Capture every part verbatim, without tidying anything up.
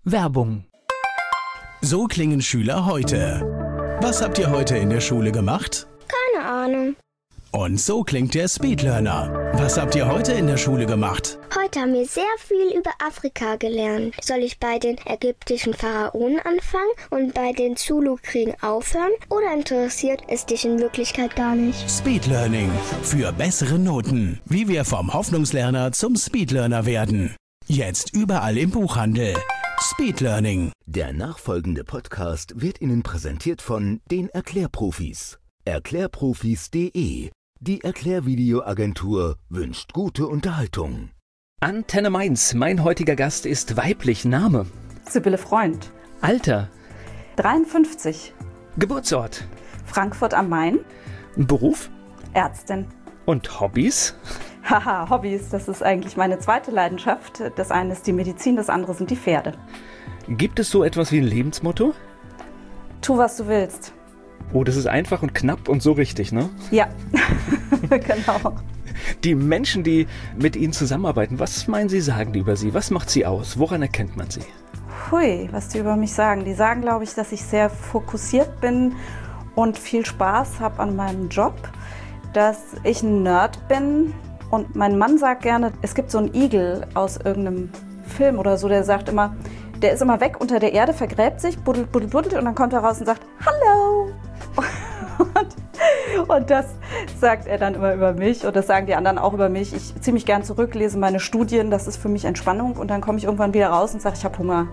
Werbung. So klingen Schüler heute. Was habt ihr heute in der Schule gemacht? Keine Ahnung. Und so klingt der Speedlearner. Was habt ihr heute in der Schule gemacht? Heute haben wir sehr viel über Afrika gelernt. Soll ich bei den ägyptischen Pharaonen anfangen und bei den Zulu-Kriegen aufhören? Oder interessiert es dich in Wirklichkeit gar nicht? Speedlearning. Für bessere Noten. Wie wir vom Hoffnungslerner zum Speedlearner werden. Jetzt überall im Buchhandel. Speedlearning. Der nachfolgende Podcast wird Ihnen präsentiert von den Erklärprofis. Erklärprofis punkt de. Die Erklärvideoagentur wünscht gute Unterhaltung. Antenne Mainz. Mein heutiger Gast ist weiblich. Name? Sibylle Freund. Alter? dreiundfünfzig. Geburtsort? Frankfurt am Main. Beruf? Ärztin. Und Hobbys? Haha, Hobbys, das ist eigentlich meine zweite Leidenschaft. Das eine ist die Medizin, das andere sind die Pferde. Gibt es so etwas wie ein Lebensmotto? Tu, was du willst. Oh, das ist einfach und knapp und so richtig, ne? Ja, genau. Die Menschen, die mit Ihnen zusammenarbeiten, was meinen Sie, sagen die über Sie? Was macht Sie aus? Woran erkennt man Sie? Hui, was die über mich sagen. Die sagen, glaube ich, dass ich sehr fokussiert bin und viel Spaß habe an meinem Job, dass ich ein Nerd bin. Und mein Mann sagt gerne, es gibt so einen Igel aus irgendeinem Film oder so, der sagt immer, der ist immer weg unter der Erde, vergräbt sich, buddelt, buddelt, buddelt und dann kommt er raus und sagt, hallo. Und, und das sagt er dann immer über mich und das sagen die anderen auch über mich. Ich ziehe mich gern zurück, lese meine Studien, das ist für mich Entspannung und dann komme ich irgendwann wieder raus und sage, ich habe Hunger.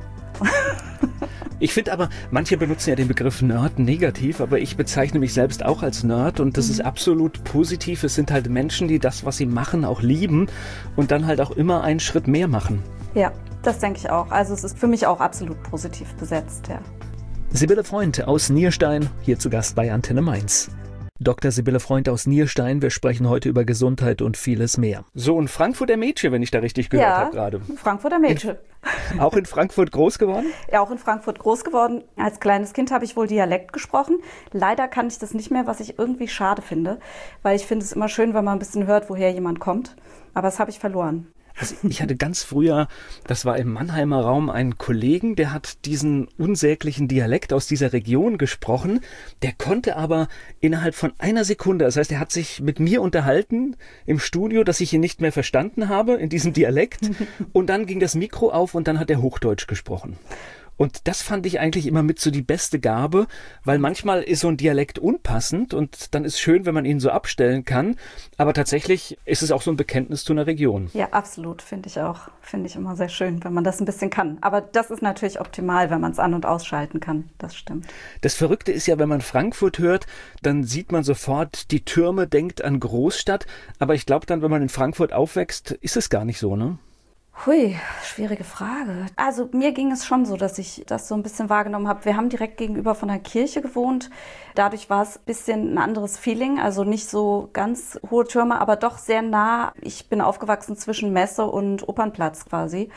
Ich finde aber, manche benutzen ja den Begriff Nerd negativ, aber ich bezeichne mich selbst auch als Nerd und das mhm. ist absolut positiv. Es sind halt Menschen, die das, was sie machen, auch lieben und dann halt auch immer einen Schritt mehr machen. Ja, das denke ich auch. Also es ist für mich auch absolut positiv besetzt, ja. Sibylle Freund aus Nierstein, hier zu Gast bei Antenne Mainz. Doktor Sibylle Freund aus Nierstein, wir sprechen heute über Gesundheit und vieles mehr. So, und Frankfurter Mädchen, wenn ich da richtig gehört ja, habe gerade. Frankfurter Mädchen. In, auch in Frankfurt groß geworden? Ja, auch in Frankfurt groß geworden. Als kleines Kind habe ich wohl Dialekt gesprochen. Leider kann ich das nicht mehr, was ich irgendwie schade finde, weil ich finde es immer schön, wenn man ein bisschen hört, woher jemand kommt. Aber das habe ich verloren. Also ich hatte ganz früher, das war im Mannheimer Raum, einen Kollegen, der hat diesen unsäglichen Dialekt aus dieser Region gesprochen. Der konnte aber innerhalb von einer Sekunde, das heißt, er hat sich mit mir unterhalten im Studio, dass ich ihn nicht mehr verstanden habe in diesem Dialekt. Und dann ging das Mikro auf und dann hat er Hochdeutsch gesprochen. Und das fand ich eigentlich immer mit so die beste Gabe, weil manchmal ist so ein Dialekt unpassend und dann ist schön, wenn man ihn so abstellen kann. Aber tatsächlich ist es auch so ein Bekenntnis zu einer Region. Ja, absolut, finde ich auch. Finde ich immer sehr schön, wenn man das ein bisschen kann. Aber das ist natürlich optimal, wenn man es an- und ausschalten kann. Das stimmt. Das Verrückte ist ja, wenn man Frankfurt hört, dann sieht man sofort die Türme, denkt an Großstadt. Aber ich glaube dann, wenn man in Frankfurt aufwächst, ist es gar nicht so, ne? Hui, schwierige Frage. Also mir ging es schon so, dass ich das so ein bisschen wahrgenommen habe. Wir haben direkt gegenüber von der Kirche gewohnt. Dadurch war es ein bisschen ein anderes Feeling. Also nicht so ganz hohe Türme, aber doch sehr nah. Ich bin aufgewachsen zwischen Messe und Opernplatz quasi.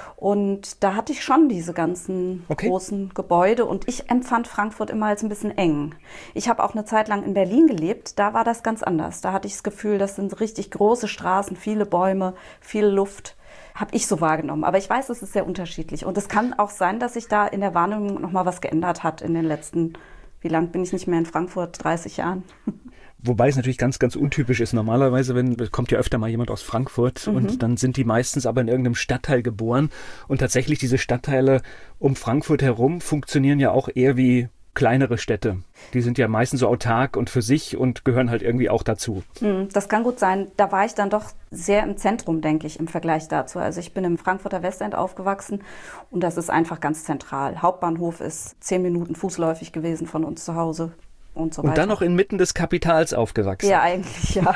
Und da hatte ich schon diese ganzen okay. großen Gebäude und ich empfand Frankfurt immer als ein bisschen eng. Ich habe auch eine Zeit lang in Berlin gelebt, da war das ganz anders. Da hatte ich das Gefühl, das sind richtig große Straßen, viele Bäume, viel Luft. Habe ich so wahrgenommen. Aber ich weiß, es ist sehr unterschiedlich. Und es kann auch sein, dass sich da in der Wahrnehmung noch mal was geändert hat in den letzten, wie lang bin ich nicht mehr in Frankfurt? dreißig Jahren. Wobei es natürlich ganz, ganz untypisch ist. Normalerweise wenn, kommt ja öfter mal jemand aus Frankfurt mhm. und dann sind die meistens aber in irgendeinem Stadtteil geboren. Und tatsächlich diese Stadtteile um Frankfurt herum funktionieren ja auch eher wie kleinere Städte. Die sind ja meistens so autark und für sich und gehören halt irgendwie auch dazu. Das kann gut sein. Da war ich dann doch sehr im Zentrum, denke ich, im Vergleich dazu. Also ich bin im Frankfurter Westend aufgewachsen und das ist einfach ganz zentral. Hauptbahnhof ist zehn Minuten fußläufig gewesen von uns zu Hause und so weiter. Und dann noch inmitten des Kapitals aufgewachsen. Ja, eigentlich, ja.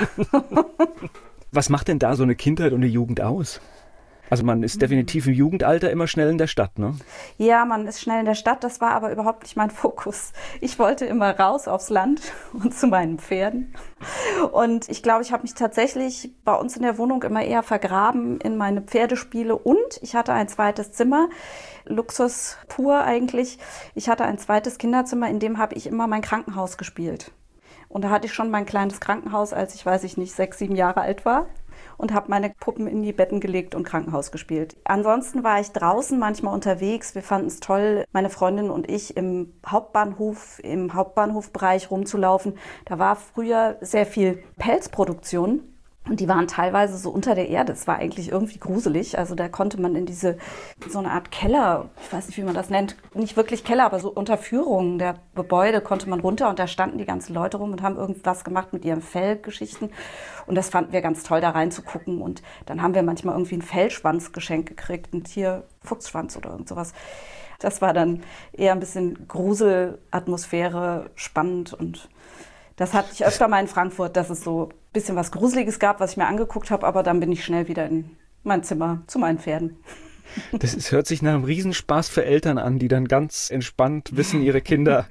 Was macht denn da so eine Kindheit und eine Jugend aus? Also man ist definitiv im Jugendalter immer schnell in der Stadt, ne? Ja, man ist schnell in der Stadt, das war aber überhaupt nicht mein Fokus. Ich wollte immer raus aufs Land und zu meinen Pferden. Und ich glaube, ich habe mich tatsächlich bei uns in der Wohnung immer eher vergraben in meine Pferdespiele. Und ich hatte ein zweites Zimmer, Luxus pur eigentlich. Ich hatte ein zweites Kinderzimmer, in dem habe ich immer mein Krankenhaus gespielt. Und da hatte ich schon mein kleines Krankenhaus, als ich, weiß ich nicht, sechs, sieben Jahre alt war. und habe meine Puppen in die Betten gelegt und Krankenhaus gespielt. Ansonsten war ich draußen manchmal unterwegs. Wir fanden es toll, meine Freundin und ich im Hauptbahnhof, im Hauptbahnhofbereich rumzulaufen. Da war früher sehr viel Pelzproduktion. Und die waren teilweise so unter der Erde. Es war eigentlich irgendwie gruselig. Also da konnte man in diese, so eine Art Keller, ich weiß nicht, wie man das nennt, nicht wirklich Keller, aber so Unterführungen der Gebäude konnte man runter. Und da standen die ganzen Leute rum und haben irgendwas gemacht mit ihren Fellgeschichten. Und das fanden wir ganz toll, da reinzugucken. Und dann haben wir manchmal irgendwie einen Fellschwanz geschenkt gekriegt, einen Tier-Fuchsschwanz oder irgend sowas. Das war dann eher ein bisschen Gruselatmosphäre, spannend. Und das hatte ich öfter mal in Frankfurt, dass es so ein bisschen was Gruseliges gab, was ich mir angeguckt habe, aber dann bin ich schnell wieder in mein Zimmer zu meinen Pferden. Das ist, hört sich nach einem Riesenspaß für Eltern an, die dann ganz entspannt wissen, ihre Kinder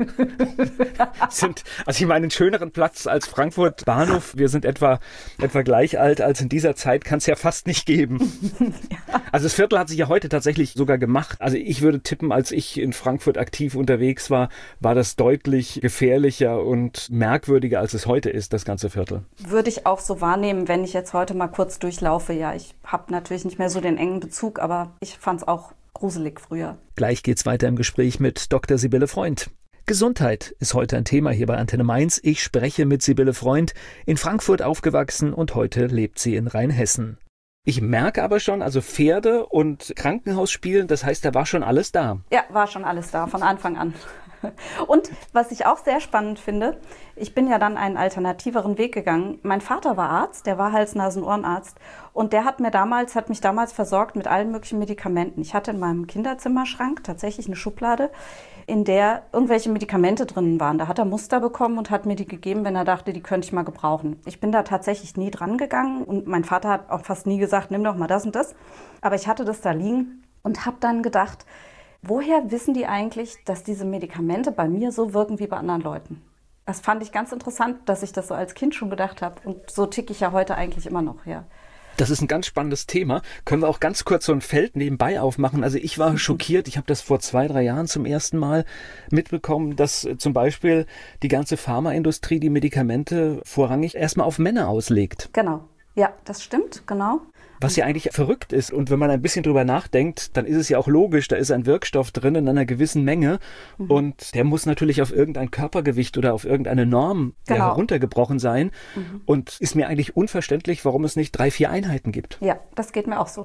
sind, also ich meine, einen schöneren Platz als Frankfurt Bahnhof, wir sind etwa, etwa gleich alt als in dieser Zeit, kann es ja fast nicht geben. Ja. Also das Viertel hat sich ja heute tatsächlich sogar gemacht. Also ich würde tippen, als ich in Frankfurt aktiv unterwegs war, war das deutlich gefährlicher und merkwürdiger, als es heute ist, das ganze Viertel. Würde ich auch so wahrnehmen, wenn ich jetzt heute mal kurz durchlaufe. Ja, ich habe natürlich nicht mehr so den engen Bezug, aber ich fand es auch gruselig früher. Gleich geht's weiter im Gespräch mit Doktor Sibylle Freund. Gesundheit ist heute ein Thema hier bei Antenne Mainz. Ich spreche mit Sibylle Freund, in Frankfurt aufgewachsen und heute lebt sie in Rheinhessen. Ich merke aber schon, also Pferde und Krankenhaus spielen, das heißt, da war schon alles da. Ja, war schon alles da, von Anfang an. Und was ich auch sehr spannend finde, ich bin ja dann einen alternativeren Weg gegangen. Mein Vater war Arzt, der war Hals-Nasen-Ohrenarzt und der hat mir damals, hat mich damals versorgt mit allen möglichen Medikamenten. Ich hatte in meinem Kinderzimmerschrank tatsächlich eine Schublade, in der irgendwelche Medikamente drin waren. Da hat er Muster bekommen und hat mir die gegeben, wenn er dachte, die könnte ich mal gebrauchen. Ich bin da tatsächlich nie dran gegangen und mein Vater hat auch fast nie gesagt, nimm doch mal das und das. Aber ich hatte das da liegen und habe dann gedacht, woher wissen die eigentlich, dass diese Medikamente bei mir so wirken wie bei anderen Leuten? Das fand ich ganz interessant, dass ich das so als Kind schon gedacht habe. Und so ticke ich ja heute eigentlich immer noch, ja. Das ist ein ganz spannendes Thema. Können wir auch ganz kurz so ein Feld nebenbei aufmachen? Also ich war schockiert. Ich habe das vor zwei, drei Jahren zum ersten Mal mitbekommen, dass zum Beispiel die ganze Pharmaindustrie die Medikamente vorrangig erstmal auf Männer auslegt. Genau. Ja, das stimmt, genau. Was ja eigentlich verrückt ist. Und wenn man ein bisschen drüber nachdenkt, dann ist es ja auch logisch, da ist ein Wirkstoff drin in einer gewissen Menge mhm. und der muss natürlich auf irgendein Körpergewicht oder auf irgendeine Norm genau. heruntergebrochen sein. Mhm. Und ist mir eigentlich unverständlich, warum es nicht drei, vier Einheiten gibt. Ja, das geht mir auch so.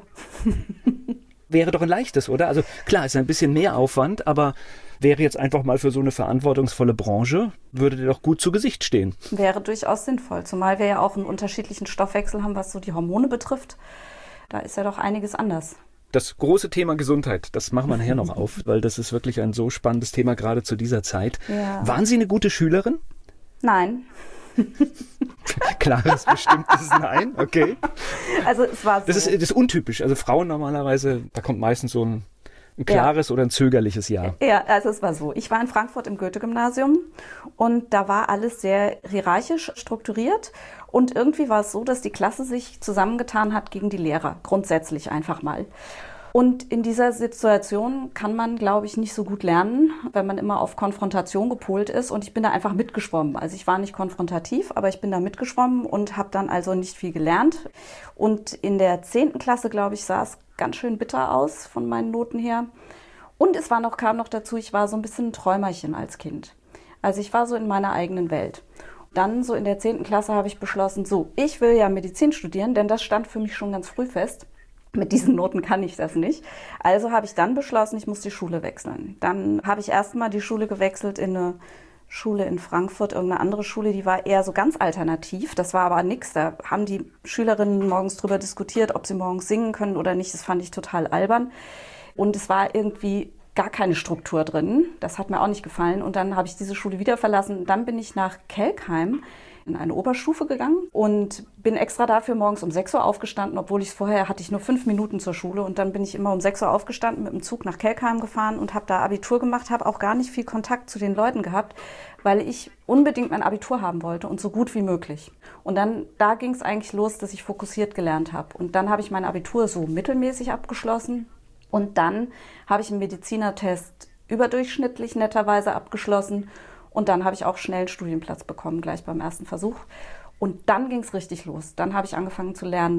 Wäre doch ein leichtes, oder? Also klar, ist ein bisschen mehr Aufwand, aber wäre jetzt einfach mal für so eine verantwortungsvolle Branche, würde dir doch gut zu Gesicht stehen. Wäre durchaus sinnvoll, zumal wir ja auch einen unterschiedlichen Stoffwechsel haben, was so die Hormone betrifft. Da ist ja doch einiges anders. Das große Thema Gesundheit, das machen wir nachher noch auf, weil das ist wirklich ein so spannendes Thema, gerade zu dieser Zeit. Ja. Waren Sie eine gute Schülerin? Nein. Klares, bestimmtes Nein, okay. Also es war so. Das ist, das ist untypisch. Also Frauen normalerweise, da kommt meistens so ein Ein klares ja. oder ein zögerliches Ja? Ja, also es war so. Ich war in Frankfurt im Goethe-Gymnasium und da war alles sehr hierarchisch strukturiert und irgendwie war es so, dass die Klasse sich zusammengetan hat gegen die Lehrer, grundsätzlich einfach mal. Und in dieser Situation kann man, glaube ich, nicht so gut lernen, wenn man immer auf Konfrontation gepolt ist. Und ich bin da einfach mitgeschwommen. Also ich war nicht konfrontativ, aber ich bin da mitgeschwommen und habe dann also nicht viel gelernt. Und in der zehnten Klasse, glaube ich, sah es ganz schön bitter aus von meinen Noten her. Und es war noch, kam noch dazu, ich war so ein bisschen ein Träumerchen als Kind. Also ich war so in meiner eigenen Welt. Dann so in der zehnten Klasse habe ich beschlossen, so, ich will ja Medizin studieren, denn das stand für mich schon ganz früh fest. Mit diesen Noten kann ich das nicht. Also habe ich dann beschlossen, ich muss die Schule wechseln. Dann habe ich erstmal die Schule gewechselt in eine Schule in Frankfurt, irgendeine andere Schule, die war eher so ganz alternativ. Das war aber nichts. Da haben die Schülerinnen morgens drüber diskutiert, ob sie morgens singen können oder nicht. Das fand ich total albern. Und es war irgendwie gar keine Struktur drin. Das hat mir auch nicht gefallen. Und dann habe ich diese Schule wieder verlassen. Dann bin ich nach Kelkheim in eine Oberstufe gegangen und bin extra dafür morgens um sechs Uhr aufgestanden, obwohl ich es vorher hatte ich nur fünf Minuten zur Schule und dann bin ich immer um sechs Uhr aufgestanden, mit dem Zug nach Kelkheim gefahren und habe da Abitur gemacht, habe auch gar nicht viel Kontakt zu den Leuten gehabt, weil ich unbedingt mein Abitur haben wollte und so gut wie möglich. Und dann, da ging es eigentlich los, dass ich fokussiert gelernt habe. Und dann habe ich mein Abitur so mittelmäßig abgeschlossen und dann habe ich einen Medizinertest überdurchschnittlich netterweise abgeschlossen. Und dann habe ich auch schnell einen Studienplatz bekommen, gleich beim ersten Versuch. Und dann ging es richtig los. Dann habe ich angefangen zu lernen,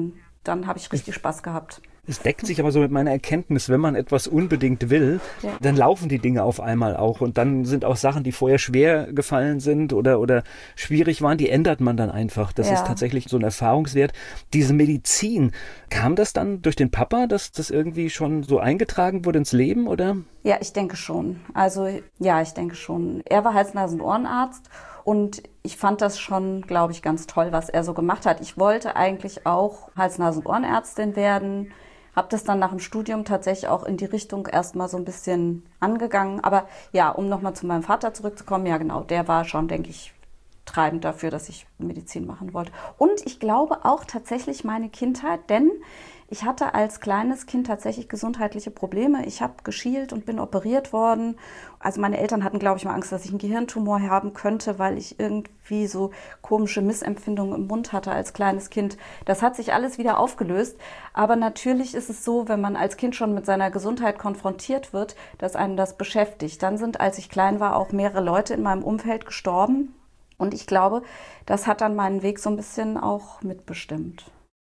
dann habe ich richtig Spaß gehabt. Es deckt sich aber so mit meiner Erkenntnis, wenn man etwas unbedingt will, ja. dann laufen die Dinge auf einmal auch. Und dann sind auch Sachen, die vorher schwer gefallen sind oder, oder schwierig waren, die ändert man dann einfach. Das ja. ist tatsächlich so ein Erfahrungswert. Diese Medizin, kam das dann durch den Papa, dass das irgendwie schon so eingetragen wurde ins Leben, oder? Ja, ich denke schon. Also ja, ich denke schon. Er war Hals-Nasen-Ohrenarzt. Und ich fand das schon, glaube ich, ganz toll, was er so gemacht hat. Ich wollte eigentlich auch Hals-Nasen-Ohrenärztin werden. Habe das dann nach dem Studium tatsächlich auch in die Richtung erstmal so ein bisschen angegangen. Aber ja, um nochmal zu meinem Vater zurückzukommen, ja genau, der war schon, denke ich, treibend dafür, dass ich Medizin machen wollte. Und ich glaube auch tatsächlich meine Kindheit, denn ich hatte als kleines Kind tatsächlich gesundheitliche Probleme. Ich habe geschielt und bin operiert worden. Also meine Eltern hatten, glaube ich, mal Angst, dass ich einen Gehirntumor haben könnte, weil ich irgendwie so komische Missempfindungen im Mund hatte als kleines Kind. Das hat sich alles wieder aufgelöst. Aber natürlich ist es so, wenn man als Kind schon mit seiner Gesundheit konfrontiert wird, dass einen das beschäftigt. Dann sind, als ich klein war, auch mehrere Leute in meinem Umfeld gestorben. Und ich glaube, das hat dann meinen Weg so ein bisschen auch mitbestimmt.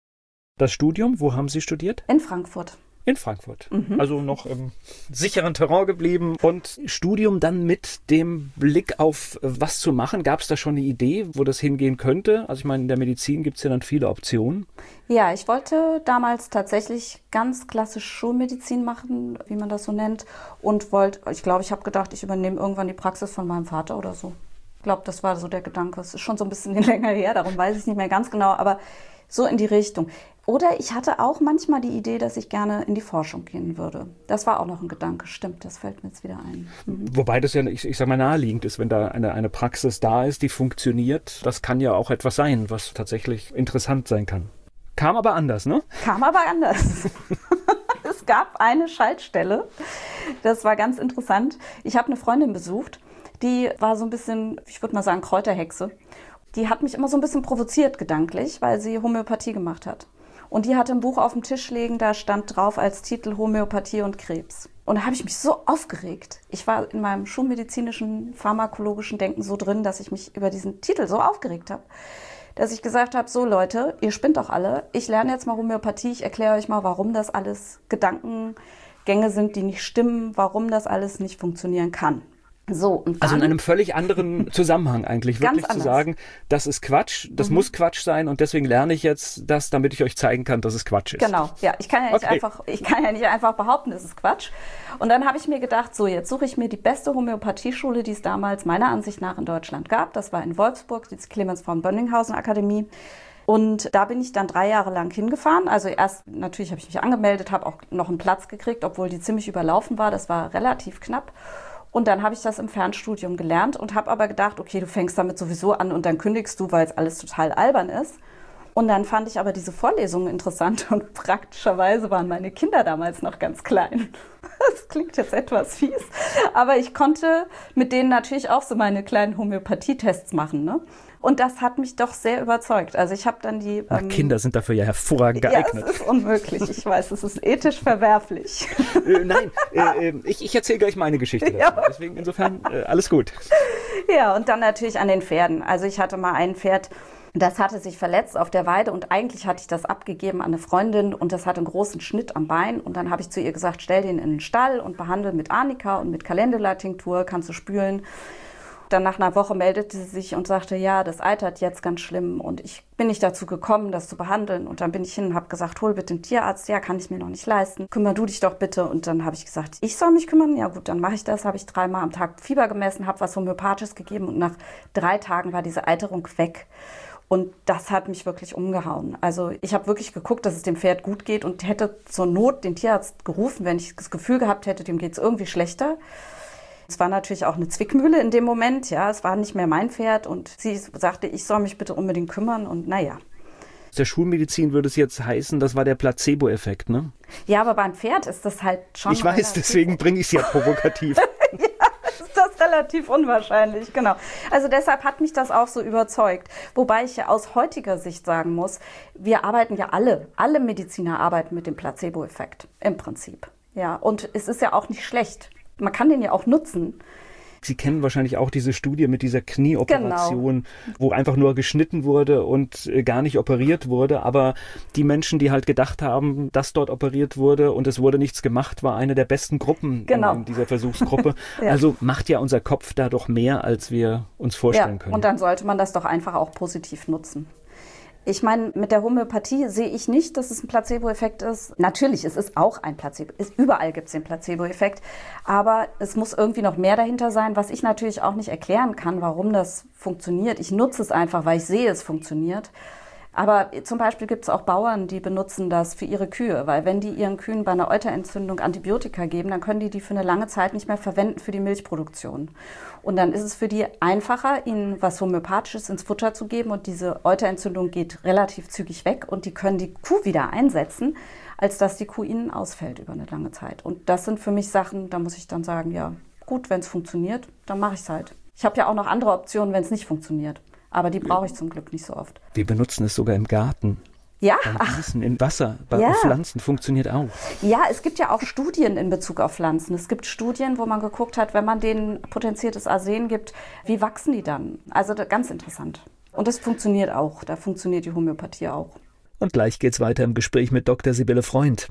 Das Studium, wo haben Sie studiert? In Frankfurt. In Frankfurt. Mhm. Also noch im sicheren Terrain geblieben. Und Studium dann mit dem Blick auf was zu machen. Gab es da schon eine Idee, wo das hingehen könnte? Also ich meine, in der Medizin gibt es ja dann viele Optionen. Ja, ich wollte damals tatsächlich ganz klassisch Schulmedizin machen, wie man das so nennt. Und wollte, ich glaube, ich habe gedacht, ich übernehme irgendwann die Praxis von meinem Vater oder so. Ich glaube, das war so der Gedanke. Es ist schon so ein bisschen länger her, darum weiß ich nicht mehr ganz genau, aber so in die Richtung. Oder ich hatte auch manchmal die Idee, dass ich gerne in die Forschung gehen würde. Das war auch noch ein Gedanke. Stimmt, das fällt mir jetzt wieder ein. Mhm. Wobei das ja, ich, ich sag mal, naheliegend ist, wenn da eine, eine Praxis da ist, die funktioniert. Das kann ja auch etwas sein, was tatsächlich interessant sein kann. Kam aber anders, ne? Kam aber anders. Es gab eine Schaltstelle. Das war ganz interessant. Ich habe eine Freundin besucht, die war so ein bisschen, ich würde mal sagen, Kräuterhexe. Die hat mich immer so ein bisschen provoziert gedanklich, weil sie Homöopathie gemacht hat. Und die hatte ein Buch auf dem Tisch liegen, da stand drauf als Titel Homöopathie und Krebs. Und da habe ich mich so aufgeregt. Ich war in meinem schulmedizinischen, pharmakologischen Denken so drin, dass ich mich über diesen Titel so aufgeregt habe, dass ich gesagt habe, so Leute, ihr spinnt doch alle. Ich lerne jetzt mal Homöopathie, ich erkläre euch mal, warum das alles Gedankengänge sind, die nicht stimmen, warum das alles nicht funktionieren kann. So, und dann, also in einem völlig anderen Zusammenhang eigentlich, wirklich zu sagen, das ist Quatsch, das mhm. muss Quatsch sein und deswegen lerne ich jetzt das, damit ich euch zeigen kann, dass es Quatsch ist. Genau, ja, ich kann ja nicht, okay. einfach, ich kann ja nicht einfach behaupten, es ist Quatsch. Und dann habe ich mir gedacht, so jetzt suche ich mir die beste Homöopathieschule, die es damals meiner Ansicht nach in Deutschland gab. Das war in Wolfsburg, die Clemens von Bönninghausen Akademie. Und da bin ich dann drei Jahre lang hingefahren. Also erst, natürlich habe ich mich angemeldet, habe auch noch einen Platz gekriegt, obwohl die ziemlich überlaufen war. Das war relativ knapp. Und dann habe ich das im Fernstudium gelernt und habe aber gedacht, okay, du fängst damit sowieso an und dann kündigst du, weil es alles total albern ist. Und dann fand ich aber diese Vorlesungen interessant und praktischerweise waren meine Kinder damals noch ganz klein. Das klingt jetzt etwas fies, aber ich konnte mit denen natürlich auch so meine kleinen Homöopathietests machen, ne? Und das hat mich doch sehr überzeugt. Also ich habe dann die... Na, ähm, Kinder sind dafür ja hervorragend geeignet. Ja, es ist unmöglich. Ich weiß, es ist ethisch verwerflich. äh, nein, äh, ich, ich erzähle gleich meine Geschichte dazu. Ja. Deswegen insofern äh, alles gut. Ja, und dann natürlich an den Pferden. Also ich hatte mal ein Pferd, das hatte sich verletzt auf der Weide und eigentlich hatte ich das abgegeben an eine Freundin und das hatte einen großen Schnitt am Bein. Und dann habe ich zu ihr gesagt, stell den in den Stall und behandle mit Arnika und mit Calendula-Tinktur, kannst du spülen. Dann nach einer Woche meldete sie sich und sagte, ja, das eitert jetzt ganz schlimm und ich bin nicht dazu gekommen, das zu behandeln. Und dann bin ich hin und habe gesagt, hol bitte einen Tierarzt. Ja, kann ich mir noch nicht leisten. Kümmer du dich doch bitte. Und dann habe ich gesagt, ich soll mich kümmern. Ja gut, dann mache ich das. Habe ich dreimal am Tag Fieber gemessen, habe was Homöopathisches gegeben und nach drei Tagen war diese Eiterung weg. Und das hat mich wirklich umgehauen. Also ich habe wirklich geguckt, dass es dem Pferd gut geht und hätte zur Not den Tierarzt gerufen, wenn ich das Gefühl gehabt hätte, dem geht es irgendwie schlechter. Es war natürlich auch eine Zwickmühle in dem Moment, ja, es war nicht mehr mein Pferd und sie sagte, ich soll mich bitte unbedingt kümmern und naja. Der Schulmedizin würde es jetzt heißen, das war der Placebo-Effekt, ne? Ja, aber beim Pferd ist das halt schon... Ich weiß, deswegen bringe ich es ja provokativ. Ja, ist das relativ unwahrscheinlich, genau. Also deshalb hat mich das auch so überzeugt. Wobei ich ja aus heutiger Sicht sagen muss, wir arbeiten ja alle, alle Mediziner arbeiten mit dem Placebo-Effekt im Prinzip. Ja, und es ist ja auch nicht schlecht. Man kann den ja auch nutzen. Sie kennen wahrscheinlich auch diese Studie mit dieser Knieoperation, genau. wo einfach nur geschnitten wurde und äh, gar nicht operiert wurde. Aber die Menschen, die halt gedacht haben, dass dort operiert wurde und es wurde nichts gemacht, war eine der besten Gruppen genau. in, in dieser Versuchsgruppe. ja. Also macht ja unser Kopf da doch mehr, als wir uns vorstellen ja, können. Und dann sollte man das doch einfach auch positiv nutzen. Ich meine, mit der Homöopathie sehe ich nicht, dass es ein Placebo-Effekt ist. Natürlich, es ist auch ein Placebo. Es, überall gibt es den Placebo-Effekt. Aber es muss irgendwie noch mehr dahinter sein, was ich natürlich auch nicht erklären kann, warum das funktioniert. Ich nutze es einfach, weil ich sehe, es funktioniert. Aber zum Beispiel gibt es auch Bauern, die benutzen das für ihre Kühe, weil wenn die ihren Kühen bei einer Euterentzündung Antibiotika geben, dann können die die für eine lange Zeit nicht mehr verwenden für die Milchproduktion. Und dann ist es für die einfacher, ihnen was Homöopathisches ins Futter zu geben und diese Euterentzündung geht relativ zügig weg und die können die Kuh wieder einsetzen, als dass die Kuh ihnen ausfällt über eine lange Zeit. Und das sind für mich Sachen, da muss ich dann sagen, ja gut, wenn es funktioniert, dann mache ich es halt. Ich habe ja auch noch andere Optionen, wenn es nicht funktioniert. Aber die brauche ich zum Glück nicht so oft. Wir benutzen es sogar im Garten. Ja. Beim Gießen, in Wasser, bei ja. Pflanzen funktioniert auch. Ja, es gibt ja auch Studien in Bezug auf Pflanzen. Es gibt Studien, wo man geguckt hat, wenn man denen potenziertes Arsen gibt, wie wachsen die dann? Also ganz interessant. Und das funktioniert auch. Da funktioniert die Homöopathie auch. Und gleich geht's weiter im Gespräch mit Doktor Sibylle Freund.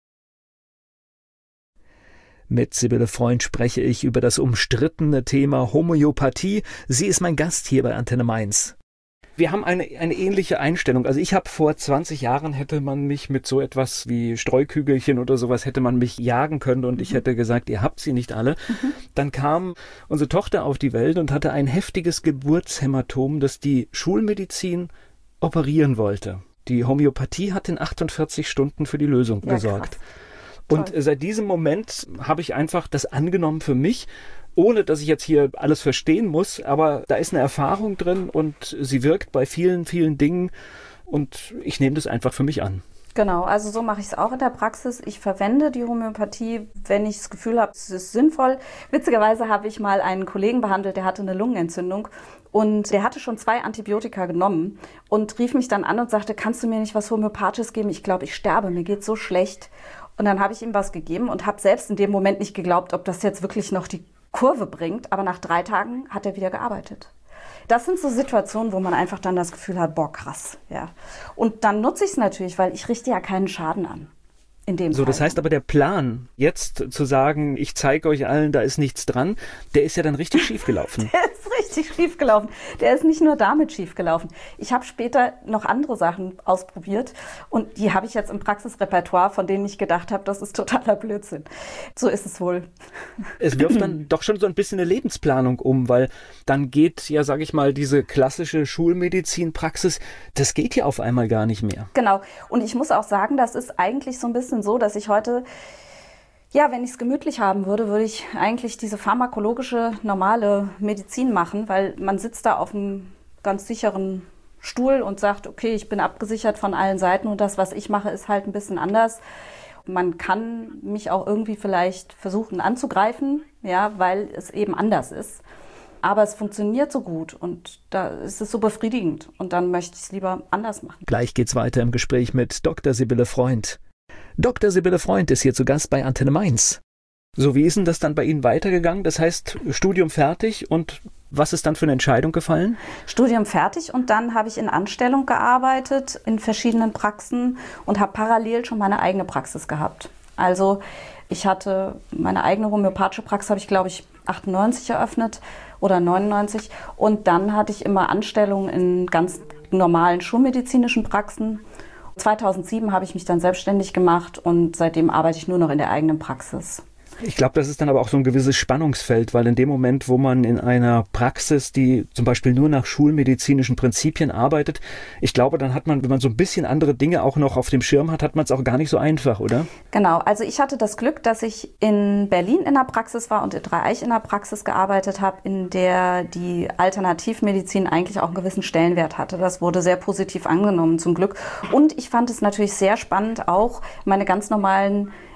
Mit Sibylle Freund spreche ich über das umstrittene Thema Homöopathie. Sie ist mein Gast hier bei Antenne Mainz. Wir haben eine, eine ähnliche Einstellung. Also ich habe vor zwanzig Jahren, hätte man mich mit so etwas wie Streukügelchen oder sowas, hätte man mich jagen können und mhm. ich hätte gesagt, ihr habt sie nicht alle. Mhm. Dann kam unsere Tochter auf die Welt und hatte ein heftiges Geburtshämatom, das die Schulmedizin operieren wollte. Die Homöopathie hat in achtundvierzig Stunden für die Lösung ja, gesorgt. Krass. Und Toll. Seit diesem Moment habe ich einfach das angenommen für mich, ohne dass ich jetzt hier alles verstehen muss, aber da ist eine Erfahrung drin und sie wirkt bei vielen, vielen Dingen und ich nehme das einfach für mich an. Genau, also so mache ich es auch in der Praxis. Ich verwende die Homöopathie, wenn ich das Gefühl habe, es ist sinnvoll. Witzigerweise habe ich mal einen Kollegen behandelt, der hatte eine Lungenentzündung und der hatte schon zwei Antibiotika genommen und rief mich dann an und sagte, kannst du mir nicht was Homöopathisches geben? Ich glaube, ich sterbe, mir geht's so schlecht. Und dann habe ich ihm was gegeben und habe selbst in dem Moment nicht geglaubt, ob das jetzt wirklich noch die Kurve bringt. Aber nach drei Tagen hat er wieder gearbeitet. Das sind so Situationen, wo man einfach dann das Gefühl hat, boah, krass. Ja. Und dann nutze ich es natürlich, weil ich richte ja keinen Schaden an. In dem so, Fall. Das heißt aber, der Plan, jetzt zu sagen, ich zeige euch allen, da ist nichts dran, der ist ja dann richtig schief gelaufen. Der ist richtig schief gelaufen. Der ist nicht nur damit schief gelaufen. Ich habe später noch andere Sachen ausprobiert und die habe ich jetzt im Praxisrepertoire, von denen ich gedacht habe, das ist totaler Blödsinn. So ist es wohl. Es wirft dann doch schon so ein bisschen eine Lebensplanung um, weil dann geht ja, sage ich mal, diese klassische Schulmedizinpraxis, das geht ja auf einmal gar nicht mehr. Genau. Und ich muss auch sagen, das ist eigentlich so ein bisschen so, dass ich heute, ja, wenn ich es gemütlich haben würde, würde ich eigentlich diese pharmakologische, normale Medizin machen, weil man sitzt da auf einem ganz sicheren Stuhl und sagt, okay, ich bin abgesichert von allen Seiten und das, was ich mache, ist halt ein bisschen anders. Man kann mich auch irgendwie vielleicht versuchen anzugreifen, ja, weil es eben anders ist. Aber es funktioniert so gut und da ist es so befriedigend und dann möchte ich es lieber anders machen. Gleich geht's weiter im Gespräch mit Doktor Sibylle Freund. Doktor Sibylle Freund ist hier zu Gast bei Antenne Mainz. So, wie ist denn das dann bei Ihnen weitergegangen? Das heißt, Studium fertig und was ist dann für eine Entscheidung gefallen? Studium fertig und dann habe ich in Anstellung gearbeitet in verschiedenen Praxen und habe parallel schon meine eigene Praxis gehabt. Also ich hatte meine eigene homöopathische Praxis, habe ich glaube ich achtundneunzig eröffnet oder neunundneunzig und dann hatte ich immer Anstellungen in ganz normalen schulmedizinischen Praxen. zweitausendsieben habe ich mich dann selbstständig gemacht und seitdem arbeite ich nur noch in der eigenen Praxis. Ich glaube, das ist dann aber auch so ein gewisses Spannungsfeld, weil in dem Moment, wo man in einer Praxis, die zum Beispiel nur nach schulmedizinischen Prinzipien arbeitet, ich glaube, dann hat man, wenn man so ein bisschen andere Dinge auch noch auf dem Schirm hat, hat man es auch gar nicht so einfach, oder? Genau, also ich hatte das Glück, dass ich in Berlin in der Praxis war und in Dreieich in der Praxis gearbeitet habe, in der die Alternativmedizin eigentlich auch einen gewissen Stellenwert hatte. Das wurde sehr positiv angenommen, zum Glück. Und ich fand es natürlich sehr spannend, auch meine ganz normalen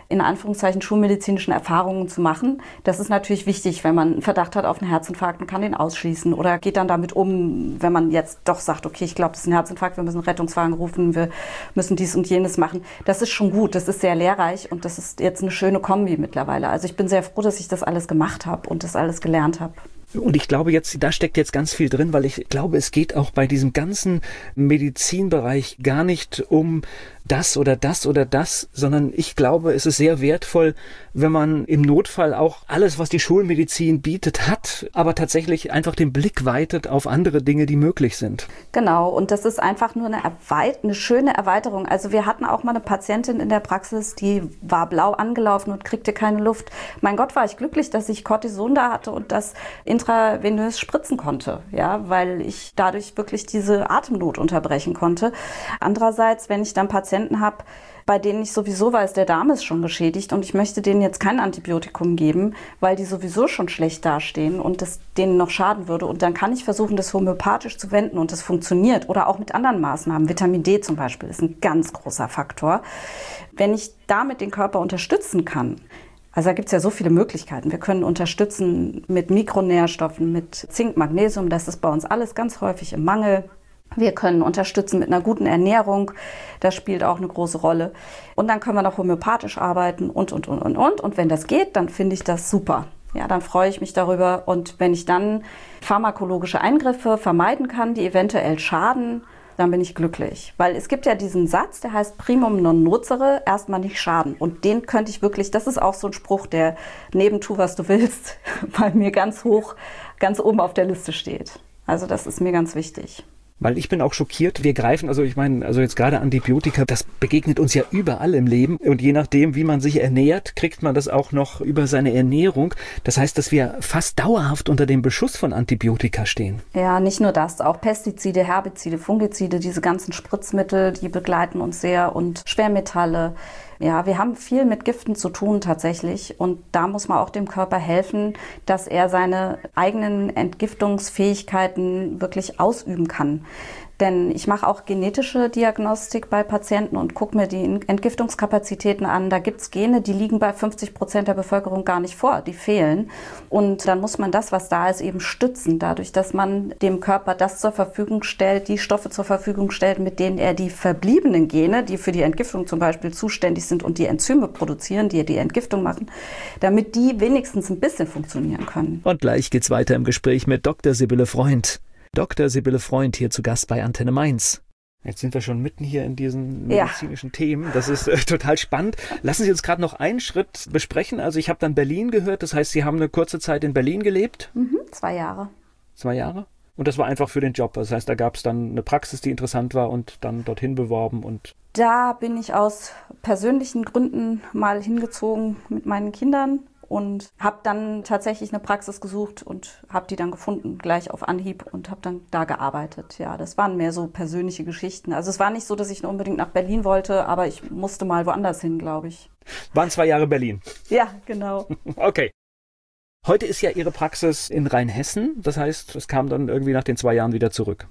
in Anführungszeichen schulmedizinischen Erfahrungen zu machen. Das ist natürlich wichtig, wenn man einen Verdacht hat auf einen Herzinfarkt und kann den ausschließen oder geht dann damit um, wenn man jetzt doch sagt, okay, ich glaube, das ist ein Herzinfarkt, wir müssen einen Rettungswagen rufen, wir müssen dies und jenes machen. Das ist schon gut, das ist sehr lehrreich und das ist jetzt eine schöne Kombi mittlerweile. Also ich bin sehr froh, dass ich das alles gemacht habe und das alles gelernt habe. Und ich glaube jetzt, da steckt jetzt ganz viel drin, weil ich glaube, es geht auch bei diesem ganzen Medizinbereich gar nicht um das oder das oder das, sondern ich glaube, es ist sehr wertvoll, wenn man im Notfall auch alles, was die Schulmedizin bietet, hat, aber tatsächlich einfach den Blick weitet auf andere Dinge, die möglich sind. Genau, und das ist einfach nur eine, Erweit- eine schöne Erweiterung. Also wir hatten auch mal eine Patientin in der Praxis, die war blau angelaufen und kriegte keine Luft. Mein Gott, war ich glücklich, dass ich Cortison da hatte und das intravenös spritzen konnte, ja, weil ich dadurch wirklich diese Atemnot unterbrechen konnte. Andererseits, wenn ich dann Patienten habe, bei denen ich sowieso weiß, der Darm ist schon geschädigt und ich möchte denen jetzt kein Antibiotikum geben, weil die sowieso schon schlecht dastehen und das denen noch schaden würde. Und dann kann ich versuchen, das homöopathisch zu wenden und das funktioniert. Oder auch mit anderen Maßnahmen. Vitamin D zum Beispiel ist ein ganz großer Faktor. Wenn ich damit den Körper unterstützen kann, also da gibt es ja so viele Möglichkeiten. Wir können unterstützen mit Mikronährstoffen, mit Zink, Magnesium. Das ist bei uns alles ganz häufig im Mangel. Wir können unterstützen mit einer guten Ernährung. Das spielt auch eine große Rolle. Und dann können wir noch homöopathisch arbeiten und, und, und, und, und. Und wenn das geht, dann finde ich das super. Ja, dann freue ich mich darüber. Und wenn ich dann pharmakologische Eingriffe vermeiden kann, die eventuell schaden, dann bin ich glücklich. Weil es gibt ja diesen Satz, der heißt primum non nocere, erstmal nicht schaden. Und den könnte ich wirklich, das ist auch so ein Spruch, der neben tu, was du willst, bei mir ganz hoch, ganz oben auf der Liste steht. Also das ist mir ganz wichtig. Weil ich bin auch schockiert, wir greifen, also ich meine, also jetzt gerade Antibiotika, das begegnet uns ja überall im Leben und je nachdem, wie man sich ernährt, kriegt man das auch noch über seine Ernährung. Das heißt, dass wir fast dauerhaft unter dem Beschuss von Antibiotika stehen. Ja, nicht nur das, auch Pestizide, Herbizide, Fungizide, diese ganzen Spritzmittel, die begleiten uns sehr und Schwermetalle. Ja, wir haben viel mit Giften zu tun tatsächlich und da muss man auch dem Körper helfen, dass er seine eigenen Entgiftungsfähigkeiten wirklich ausüben kann. Denn ich mache auch genetische Diagnostik bei Patienten und gucke mir die Entgiftungskapazitäten an. Da gibt es Gene, die liegen bei fünfzig Prozent der Bevölkerung gar nicht vor, die fehlen. Und dann muss man das, was da ist, eben stützen, dadurch, dass man dem Körper das zur Verfügung stellt, die Stoffe zur Verfügung stellt, mit denen er die verbliebenen Gene, die für die Entgiftung zum Beispiel zuständig sind und die Enzyme produzieren, die die Entgiftung machen, damit die wenigstens ein bisschen funktionieren können. Und gleich geht's weiter im Gespräch mit Doktor Sibylle Freund. Doktor Sibylle Freund hier zu Gast bei Antenne Mainz. Jetzt sind wir schon mitten hier in diesen medizinischen ja. Themen. Das ist äh, total spannend. Lassen Sie uns gerade noch einen Schritt besprechen. Also ich habe dann Berlin gehört. Das heißt, Sie haben eine kurze Zeit in Berlin gelebt? Mhm, zwei Jahre. Zwei Jahre? Und das war einfach für den Job. Das heißt, da gab es dann eine Praxis, die interessant war und dann dorthin beworben und... Da bin ich aus persönlichen Gründen mal hingezogen mit meinen Kindern. Und habe dann tatsächlich eine Praxis gesucht und habe die dann gefunden, gleich auf Anhieb und habe dann da gearbeitet. Ja, das waren mehr so persönliche Geschichten. Also es war nicht so, dass ich unbedingt nach Berlin wollte, aber ich musste mal woanders hin, glaube ich. Waren zwei Jahre Berlin? Ja, genau. Okay. Heute ist ja Ihre Praxis in Rheinhessen. Das heißt, es kam dann irgendwie nach den zwei Jahren wieder zurück.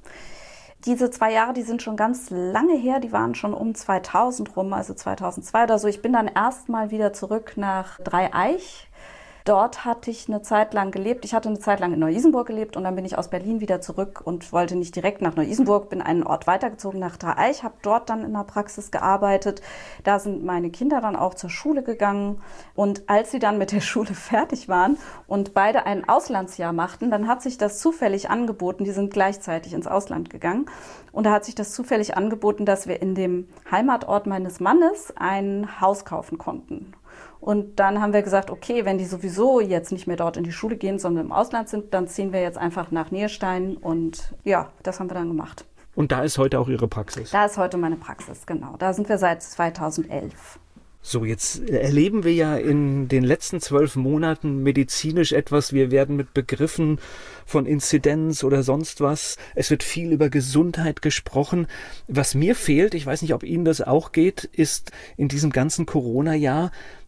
Diese zwei Jahre, die sind schon ganz lange her, die waren schon um zweitausend rum, also zweitausendzwei oder so. Ich bin dann erstmal wieder zurück nach Dreieich. Dort hatte ich eine Zeit lang gelebt. Ich hatte eine Zeit lang in Neu-Isenburg gelebt und dann bin ich aus Berlin wieder zurück und wollte nicht direkt nach Neu-Isenburg, bin einen Ort weitergezogen nach Dreieich, habe dort dann in der Praxis gearbeitet. Da sind meine Kinder dann auch zur Schule gegangen und als sie dann mit der Schule fertig waren und beide ein Auslandsjahr machten, dann hat sich das zufällig angeboten, die sind gleichzeitig ins Ausland gegangen und da hat sich das zufällig angeboten, dass wir in dem Heimatort meines Mannes ein Haus kaufen konnten. Und dann haben wir gesagt, okay, wenn die sowieso jetzt nicht mehr dort in die Schule gehen, sondern im Ausland sind, dann ziehen wir jetzt einfach nach Nierstein und ja, das haben wir dann gemacht. Und da ist heute auch Ihre Praxis? Da ist heute meine Praxis, genau. Da sind wir seit zweitausendelf. So, jetzt erleben wir ja in den letzten zwölf Monaten medizinisch etwas. Wir werden mit Begriffen von Inzidenz oder sonst was. Es wird viel über Gesundheit gesprochen. Was mir fehlt, ich weiß nicht, ob Ihnen das auch geht, ist in diesem ganzen Corona-Jahr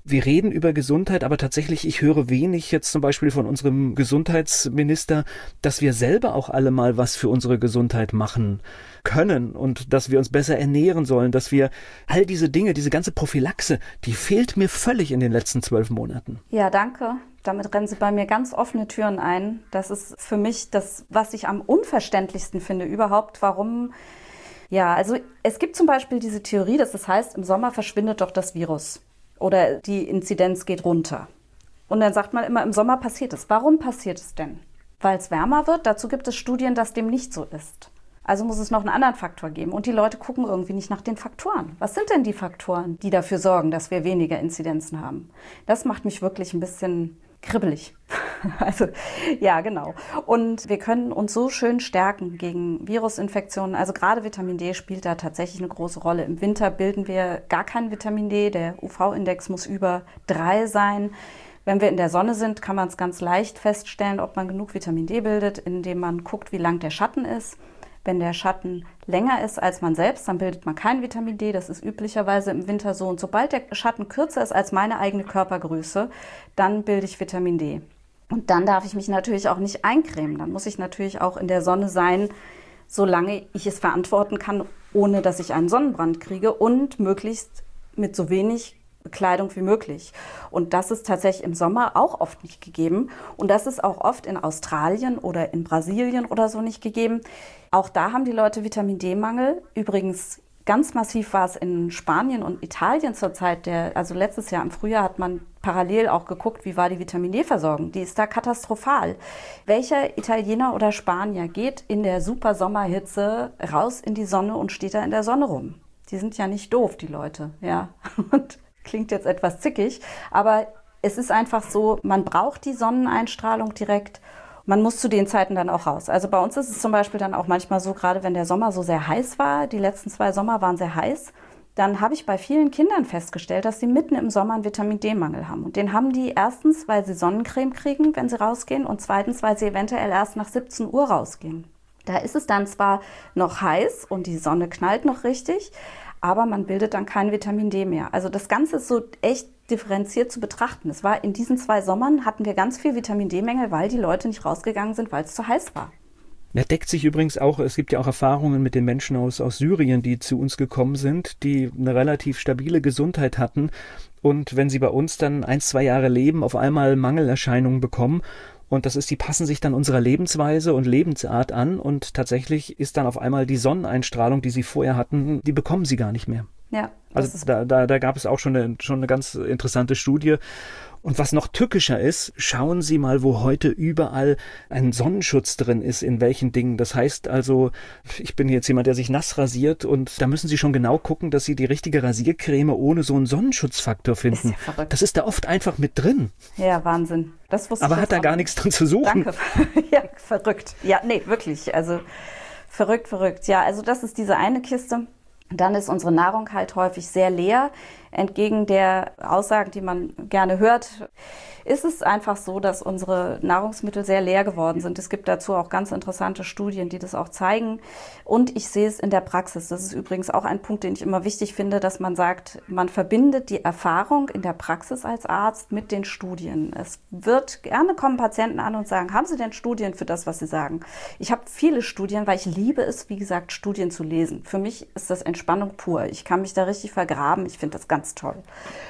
Wir reden über Gesundheit, aber tatsächlich, ich höre wenig jetzt zum Beispiel von unserem Gesundheitsminister, dass wir selber auch alle mal was für unsere Gesundheit machen können und dass wir uns besser ernähren sollen, dass wir all diese Dinge, diese ganze Prophylaxe, die fehlt mir völlig in den letzten zwölf Monaten. Ja, danke. Damit rennen Sie bei mir ganz offene Türen ein. Das ist für mich das, was ich am unverständlichsten finde überhaupt, warum. Ja, also es gibt zum Beispiel diese Theorie, dass es heißt, im Sommer verschwindet doch das Virus oder die Inzidenz geht runter. Und dann sagt man immer, im Sommer passiert es. Warum passiert es denn? Weil es wärmer wird? Dazu gibt es Studien, dass dem nicht so ist. Also muss es noch einen anderen Faktor geben. Und die Leute gucken irgendwie nicht nach den Faktoren. Was sind denn die Faktoren, die dafür sorgen, dass wir weniger Inzidenzen haben? Das macht mich wirklich ein bisschen kribbelig. Also, ja, genau. Und wir können uns so schön stärken gegen Virusinfektionen. Also gerade Vitamin D spielt da tatsächlich eine große Rolle. Im Winter bilden wir gar kein Vitamin D. Der U V-Index muss über drei sein. Wenn wir in der Sonne sind, kann man es ganz leicht feststellen, ob man genug Vitamin D bildet, indem man guckt, wie lang der Schatten ist. Wenn der Schatten länger ist als man selbst, dann bildet man kein Vitamin D. Das ist üblicherweise im Winter so. Und sobald der Schatten kürzer ist als meine eigene Körpergröße, dann bilde ich Vitamin D. Und dann darf ich mich natürlich auch nicht eincremen. Dann muss ich natürlich auch in der Sonne sein, solange ich es verantworten kann, ohne dass ich einen Sonnenbrand kriege und möglichst mit so wenig Bekleidung wie möglich. Und das ist tatsächlich im Sommer auch oft nicht gegeben. Und das ist auch oft in Australien oder in Brasilien oder so nicht gegeben. Auch da haben die Leute Vitamin D-Mangel. Übrigens ganz massiv war es in Spanien und Italien zur Zeit der, also letztes Jahr im Frühjahr hat man parallel auch geguckt, wie war die Vitamin D-Versorgung. Die ist da katastrophal. Welcher Italiener oder Spanier geht in der super Sommerhitze raus in die Sonne und steht da in der Sonne rum? Die sind ja nicht doof, die Leute, ja. Und klingt jetzt etwas zickig, aber es ist einfach so, man braucht die Sonneneinstrahlung direkt. Man muss zu den Zeiten dann auch raus. Also bei uns ist es zum Beispiel dann auch manchmal so, gerade wenn der Sommer so sehr heiß war, die letzten zwei Sommer waren sehr heiß, dann habe ich bei vielen Kindern festgestellt, dass sie mitten im Sommer einen Vitamin D-Mangel haben. Und den haben die erstens, weil sie Sonnencreme kriegen, wenn sie rausgehen, und zweitens, weil sie eventuell erst nach siebzehn Uhr rausgehen. Da ist es dann zwar noch heiß und die Sonne knallt noch richtig, aber man bildet dann kein Vitamin D mehr. Also das Ganze ist so echt differenziert zu betrachten. Es war in diesen zwei Sommern, hatten wir ganz viel Vitamin D-Mängel, weil die Leute nicht rausgegangen sind, weil es zu heiß war. Das deckt sich übrigens auch, es gibt ja auch Erfahrungen mit den Menschen aus, aus Syrien, die zu uns gekommen sind, die eine relativ stabile Gesundheit hatten und wenn sie bei uns dann ein, zwei Jahre leben, auf einmal Mangelerscheinungen bekommen. Und das ist, die passen sich dann unserer Lebensweise und Lebensart an und tatsächlich ist dann auf einmal die Sonneneinstrahlung, die sie vorher hatten, die bekommen sie gar nicht mehr. Ja. Also da, da, da gab es auch schon eine, schon eine ganz interessante Studie. Und was noch tückischer ist, schauen Sie mal, wo heute überall ein Sonnenschutz drin ist, in welchen Dingen. Das heißt also, ich bin jetzt jemand, der sich nass rasiert und da müssen Sie schon genau gucken, dass Sie die richtige Rasiercreme ohne so einen Sonnenschutzfaktor finden. Ist ja verrückt. Das ist da oft einfach mit drin. Ja, Wahnsinn. Das wusste Aber ich hat da gar nichts drin zu suchen. Danke. Ja, verrückt. Ja, nee, wirklich. Also verrückt, verrückt. Ja, also das ist diese eine Kiste. Dann ist unsere Nahrung halt häufig sehr leer. Entgegen der Aussagen, die man gerne hört, ist es einfach so, dass unsere Nahrungsmittel sehr leer geworden sind. Es gibt dazu auch ganz interessante Studien, die das auch zeigen. Und ich sehe es in der Praxis. Das ist übrigens auch ein Punkt, den ich immer wichtig finde, dass man sagt, man verbindet die Erfahrung in der Praxis als Arzt mit den Studien. Es wird gerne kommen Patienten an und sagen, haben Sie denn Studien für das, was Sie sagen? Ich habe viele Studien, weil ich liebe es, wie gesagt, Studien zu lesen. Für mich ist das Entspannung pur. Ich kann mich da richtig vergraben. Ich finde das ganz Ganz toll.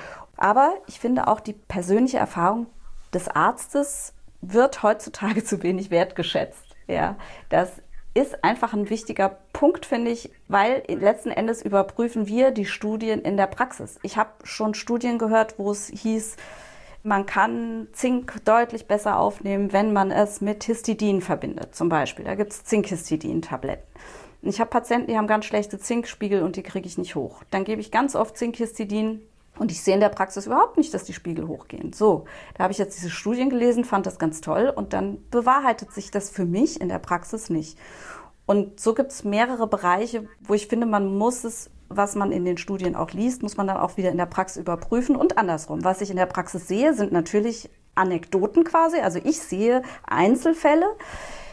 Aber ich finde auch, die persönliche Erfahrung des Arztes wird heutzutage zu wenig wertgeschätzt. Ja, das ist einfach ein wichtiger Punkt, finde ich, weil letzten Endes überprüfen wir die Studien in der Praxis. Ich habe schon Studien gehört, wo es hieß, man kann Zink deutlich besser aufnehmen, wenn man es mit Histidin verbindet, zum Beispiel. Da gibt es Zinkhistidin-Tabletten. Ich habe Patienten, die haben ganz schlechte Zinkspiegel und die kriege ich nicht hoch. Dann gebe ich ganz oft Zinkhistidin und ich sehe in der Praxis überhaupt nicht, dass die Spiegel hochgehen. So, da habe ich jetzt diese Studien gelesen, fand das ganz toll und dann bewahrheitet sich das für mich in der Praxis nicht. Und so gibt es mehrere Bereiche, wo ich finde, man muss es, was man in den Studien auch liest, muss man dann auch wieder in der Praxis überprüfen und andersrum. Was ich in der Praxis sehe, sind natürlich Anekdoten quasi. Also ich sehe Einzelfälle.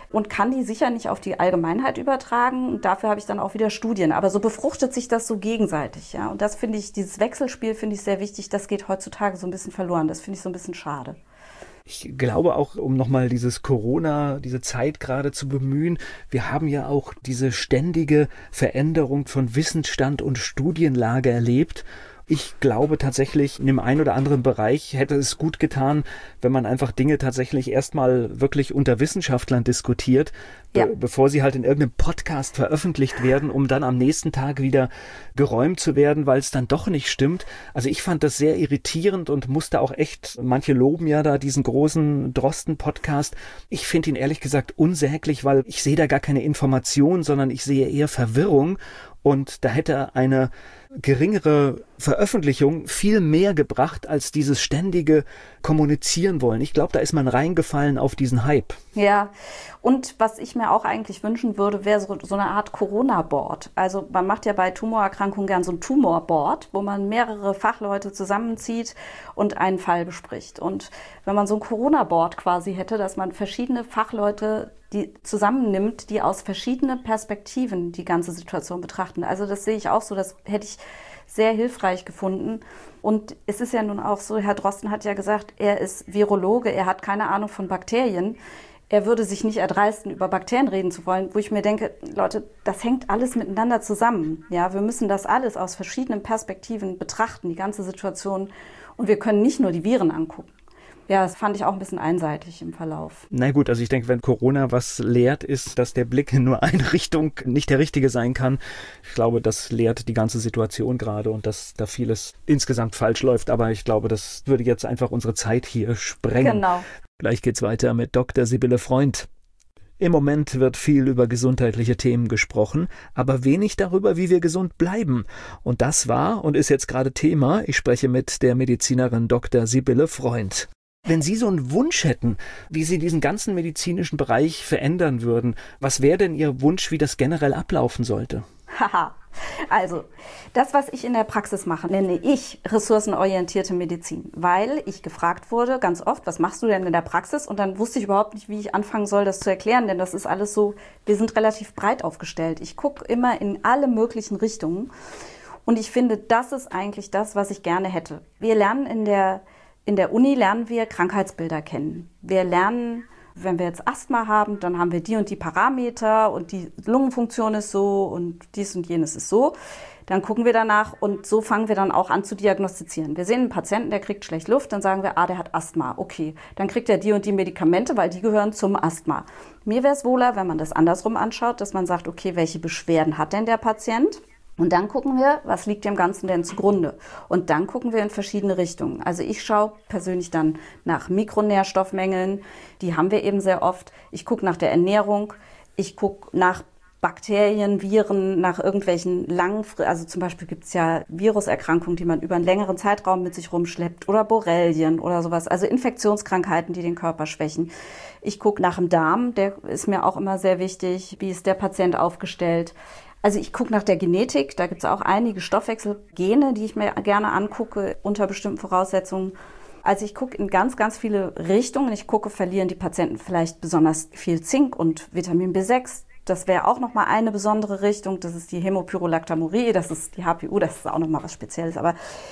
und kann die sicher nicht auf die Allgemeinheit übertragen. Und dafür habe ich dann auch wieder Studien. Aber so befruchtet sich das so gegenseitig. Ja? Und das finde ich, dieses Wechselspiel finde ich sehr wichtig. Das geht heutzutage so ein bisschen verloren. Das finde ich so ein bisschen schade. Ich glaube auch, um nochmal dieses Corona, diese Zeit gerade zu bemühen, wir haben ja auch diese ständige Veränderung von Wissensstand und Studienlage erlebt. Ich glaube tatsächlich, in dem einen oder anderen Bereich hätte es gut getan, wenn man einfach Dinge tatsächlich erstmal wirklich unter Wissenschaftlern diskutiert, ja. be- bevor sie halt in irgendeinem Podcast veröffentlicht werden, um dann am nächsten Tag wieder geräumt zu werden, weil es dann doch nicht stimmt. Also ich fand das sehr irritierend und musste auch echt, manche loben ja da diesen großen Drosten-Podcast. Ich finde ihn ehrlich gesagt unsäglich, weil ich sehe da gar keine Information, sondern ich sehe eher Verwirrung. Und da hätte eine geringere Veröffentlichung viel mehr gebracht als dieses ständige Kommunizieren wollen. Ich glaube, da ist man reingefallen auf diesen Hype. Ja, und was ich mir auch eigentlich wünschen würde, wäre so, so eine Art Corona-Board. Also man macht ja bei Tumorerkrankungen gern so ein Tumor-Board, wo man mehrere Fachleute zusammenzieht und einen Fall bespricht. Und wenn man so ein Corona-Board quasi hätte, dass man verschiedene Fachleute die zusammennimmt, die aus verschiedenen Perspektiven die ganze Situation betrachten. Also das sehe ich auch so, das hätte ich sehr hilfreich gefunden. Und es ist ja nun auch so, Herr Drosten hat ja gesagt, er ist Virologe, er hat keine Ahnung von Bakterien. Er würde sich nicht erdreisten, über Bakterien reden zu wollen, wo ich mir denke, Leute, das hängt alles miteinander zusammen. Ja, wir müssen das alles aus verschiedenen Perspektiven betrachten, die ganze Situation. Und wir können nicht nur die Viren angucken. Ja, das fand ich auch ein bisschen einseitig im Verlauf. Na gut, also ich denke, wenn Corona was lehrt, ist, dass der Blick in nur eine Richtung nicht der richtige sein kann. Ich glaube, das lehrt die ganze Situation gerade und dass da vieles insgesamt falsch läuft. Aber ich glaube, das würde jetzt einfach unsere Zeit hier sprengen. Genau. Gleich geht's weiter mit Doktor Sibylle Freund. Im Moment wird viel über gesundheitliche Themen gesprochen, aber wenig darüber, wie wir gesund bleiben. Und das war und ist jetzt gerade Thema. Ich spreche mit der Medizinerin Doktor Sibylle Freund. Wenn Sie so einen Wunsch hätten, wie Sie diesen ganzen medizinischen Bereich verändern würden, was wäre denn Ihr Wunsch, wie das generell ablaufen sollte? Haha, also das, was ich in der Praxis mache, nenne ich ressourcenorientierte Medizin, weil ich gefragt wurde ganz oft, was machst du denn in der Praxis? Und dann wusste ich überhaupt nicht, wie ich anfangen soll, das zu erklären, denn das ist alles so, wir sind relativ breit aufgestellt. Ich gucke immer in alle möglichen Richtungen und ich finde, das ist eigentlich das, was ich gerne hätte. Wir lernen in der In der Uni lernen wir Krankheitsbilder kennen. Wir lernen, wenn wir jetzt Asthma haben, dann haben wir die und die Parameter und die Lungenfunktion ist so und dies und jenes ist so. Dann gucken wir danach und so fangen wir dann auch an zu diagnostizieren. Wir sehen einen Patienten, der kriegt schlecht Luft, dann sagen wir, ah, der hat Asthma. Okay, dann kriegt er die und die Medikamente, weil die gehören zum Asthma. Mir wäre es wohler, wenn man das andersrum anschaut, dass man sagt, okay, welche Beschwerden hat denn der Patient? Und dann gucken wir, was liegt dem Ganzen denn zugrunde? Und dann gucken wir in verschiedene Richtungen. Also ich schaue persönlich dann nach Mikronährstoffmängeln, die haben wir eben sehr oft. Ich gucke nach der Ernährung, ich gucke nach Bakterien, Viren, nach irgendwelchen langen, also zum Beispiel gibt es ja Viruserkrankungen, die man über einen längeren Zeitraum mit sich rumschleppt oder Borrelien oder sowas, also Infektionskrankheiten, die den Körper schwächen. Ich gucke nach dem Darm, der ist mir auch immer sehr wichtig, wie ist der Patient aufgestellt. Also ich gucke nach der Genetik, da gibt es auch einige Stoffwechselgene, die ich mir gerne angucke unter bestimmten Voraussetzungen. Also ich gucke in ganz, ganz viele Richtungen. Ich gucke, verlieren die Patienten vielleicht besonders viel Zink und Vitamin B sechs. Das wäre auch nochmal eine besondere Richtung. Das ist die Hämopyrolactamurie, das ist die H P U, das ist auch nochmal was Spezielles. Aber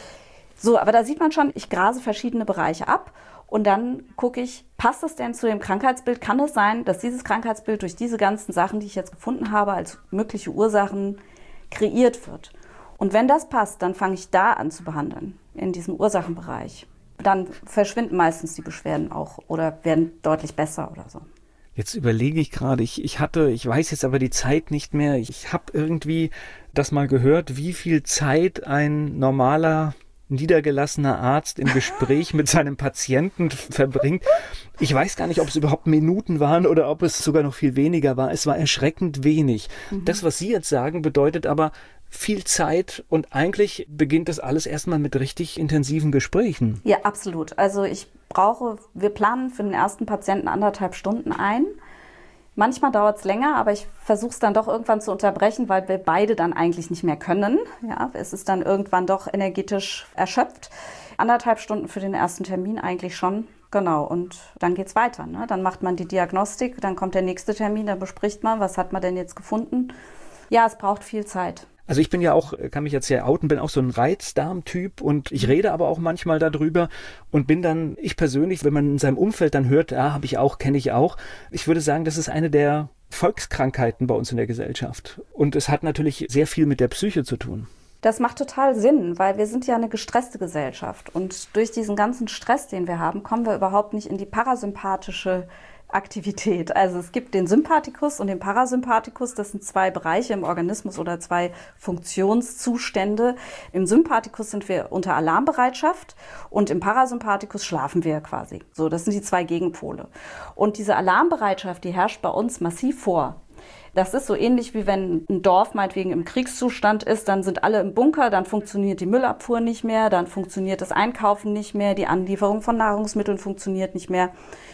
so, aber da sieht man schon, ich grase verschiedene Bereiche ab. Und dann gucke ich, passt das denn zu dem Krankheitsbild? Kann es sein, dass dieses Krankheitsbild durch diese ganzen Sachen, die ich jetzt gefunden habe, als mögliche Ursachen kreiert wird? Und wenn das passt, dann fange ich da an zu behandeln, in diesem Ursachenbereich. Dann verschwinden meistens die Beschwerden auch oder werden deutlich besser oder so. Jetzt überlege ich gerade, ich, ich hatte, ich weiß jetzt aber die Zeit nicht mehr. Ich habe irgendwie das mal gehört, wie viel Zeit ein normaler niedergelassener Arzt im Gespräch mit seinem Patienten verbringt. Ich weiß gar nicht, ob es überhaupt Minuten waren oder ob es sogar noch viel weniger war. Es war erschreckend wenig. Mhm. Das, was Sie jetzt sagen, bedeutet aber viel Zeit und eigentlich beginnt das alles erstmal mit richtig intensiven Gesprächen. Ja, absolut. Also ich brauche, wir planen für den ersten Patienten anderthalb Stunden ein. Manchmal dauert es länger, aber ich versuche es dann doch irgendwann zu unterbrechen, weil wir beide dann eigentlich nicht mehr können. Ja, es ist dann irgendwann doch energetisch erschöpft. Anderthalb Stunden für den ersten Termin eigentlich schon. Genau, und dann geht's weiter. Ne? Dann macht man die Diagnostik, dann kommt der nächste Termin, dann bespricht man, was hat man denn jetzt gefunden. Ja, es braucht viel Zeit. Also ich bin ja auch, kann mich jetzt hier outen, bin auch so ein Reizdarm-Typ und ich rede aber auch manchmal darüber und bin dann, ich persönlich, wenn man in seinem Umfeld dann hört, ja, habe ich auch, kenne ich auch, ich würde sagen, das ist eine der Volkskrankheiten bei uns in der Gesellschaft. Und es hat natürlich sehr viel mit der Psyche zu tun. Das macht total Sinn, weil wir sind ja eine gestresste Gesellschaft. Und durch diesen ganzen Stress, den wir haben, kommen wir überhaupt nicht in die parasympathische Aktivität. Also es gibt den Sympathikus und den Parasympathikus. Das sind zwei Bereiche im Organismus oder zwei Funktionszustände. Im Sympathikus sind wir unter Alarmbereitschaft und im Parasympathikus schlafen wir quasi. So, das sind die zwei Gegenpole. Und diese Alarmbereitschaft, die herrscht bei uns massiv vor. Das ist so ähnlich wie wenn ein Dorf meinetwegen im Kriegszustand ist, dann sind alle im Bunker, dann funktioniert die Müllabfuhr nicht mehr, dann funktioniert das Einkaufen nicht mehr, die Anlieferung von Nahrungsmitteln funktioniert nicht mehr.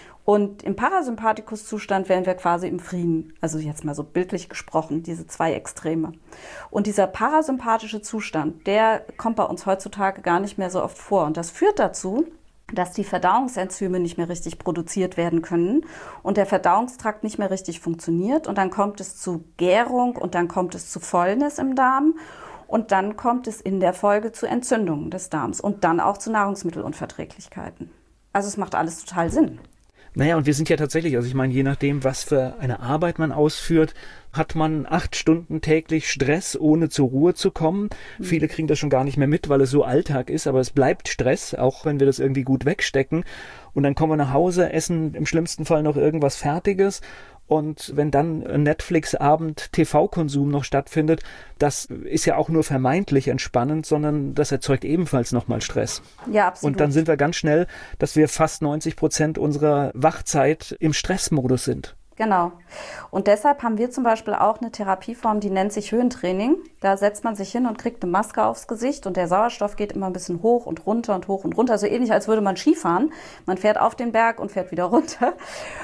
Und im Parasympathikus-Zustand wären wir quasi im Frieden, also jetzt mal so bildlich gesprochen, diese zwei Extreme. Und dieser parasympathische Zustand, der kommt bei uns heutzutage gar nicht mehr so oft vor. Und das führt dazu, dass die Verdauungsenzyme nicht mehr richtig produziert werden können und der Verdauungstrakt nicht mehr richtig funktioniert. Und dann kommt es zu Gärung und dann kommt es zu Fäulnis im Darm. Und dann kommt es in der Folge zu Entzündungen des Darms und dann auch zu Nahrungsmittelunverträglichkeiten. Also es macht alles total Sinn. Naja, und wir sind ja tatsächlich, also ich meine, je nachdem, was für eine Arbeit man ausführt, hat man acht Stunden täglich Stress, ohne zur Ruhe zu kommen. Mhm. Viele kriegen das schon gar nicht mehr mit, weil es so Alltag ist, aber es bleibt Stress, auch wenn wir das irgendwie gut wegstecken. Und dann kommen wir nach Hause, essen im schlimmsten Fall noch irgendwas Fertiges. Und wenn dann ein Netflix-Abend T V-Konsum noch stattfindet, das ist ja auch nur vermeintlich entspannend, sondern das erzeugt ebenfalls nochmal Stress. Ja, absolut. Und dann sind wir ganz schnell, dass wir fast neunzig Prozent unserer Wachzeit im Stressmodus sind. Genau. Und deshalb haben wir zum Beispiel auch eine Therapieform, die nennt sich Höhentraining. Da setzt man sich hin und kriegt eine Maske aufs Gesicht und der Sauerstoff geht immer ein bisschen hoch und runter und hoch und runter. So ähnlich, als würde man Skifahren. Man fährt auf den Berg und fährt wieder runter.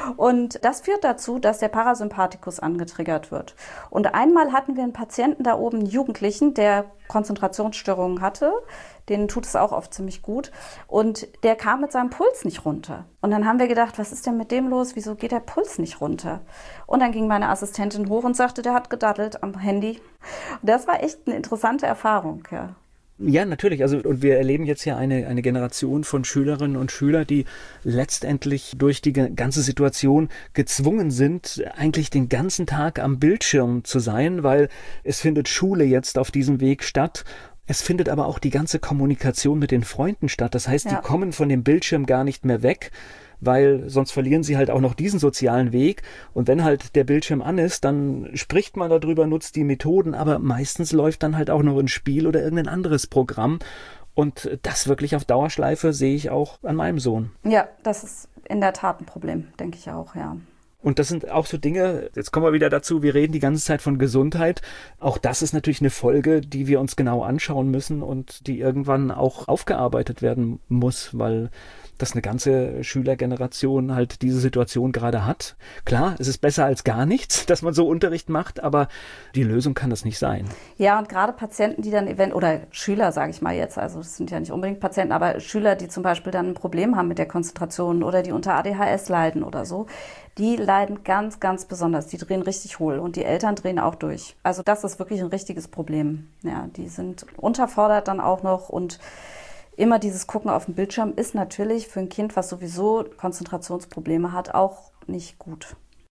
Und das führt dazu, dass der Parasympathikus angetriggert wird. Und einmal hatten wir einen Patienten da oben, einen Jugendlichen, der Konzentrationsstörungen hatte. Denen tut es auch oft ziemlich gut. Und der kam mit seinem Puls nicht runter. Und dann haben wir gedacht, was ist denn mit dem los? Wieso geht der Puls nicht runter? Und dann ging meine Assistentin hoch und sagte, der hat gedaddelt am Handy. Und das war echt eine interessante Erfahrung, ja. Ja, natürlich. Also, und wir erleben jetzt ja eine, eine Generation von Schülerinnen und Schülern, die letztendlich durch die ganze Situation gezwungen sind, eigentlich den ganzen Tag am Bildschirm zu sein, weil es findet Schule jetzt auf diesem Weg statt. Es findet aber auch die ganze Kommunikation mit den Freunden statt. Das heißt, ja. Die kommen von dem Bildschirm gar nicht mehr weg, weil sonst verlieren sie halt auch noch diesen sozialen Weg. Und wenn halt der Bildschirm an ist, dann spricht man darüber, nutzt die Methoden, aber meistens läuft dann halt auch noch ein Spiel oder irgendein anderes Programm. Und das wirklich auf Dauerschleife sehe ich auch an meinem Sohn. Ja, das ist in der Tat ein Problem, denke ich auch, ja. Und das sind auch so Dinge, jetzt kommen wir wieder dazu, wir reden die ganze Zeit von Gesundheit. Auch das ist natürlich eine Folge, die wir uns genau anschauen müssen und die irgendwann auch aufgearbeitet werden muss, weil dass eine ganze Schülergeneration halt diese Situation gerade hat. Klar, es ist besser als gar nichts, dass man so Unterricht macht, aber die Lösung kann das nicht sein. Ja, und gerade Patienten, die dann event oder Schüler, sage ich mal jetzt, also das sind ja nicht unbedingt Patienten, aber Schüler, die zum Beispiel dann ein Problem haben mit der Konzentration oder die unter A D H S leiden oder so, die leiden ganz, ganz besonders. Die drehen richtig hohl und die Eltern drehen auch durch. Also das ist wirklich ein richtiges Problem. Ja, die sind unterfordert dann auch noch und immer dieses Gucken auf dem Bildschirm ist natürlich für ein Kind, was sowieso Konzentrationsprobleme hat, auch nicht gut.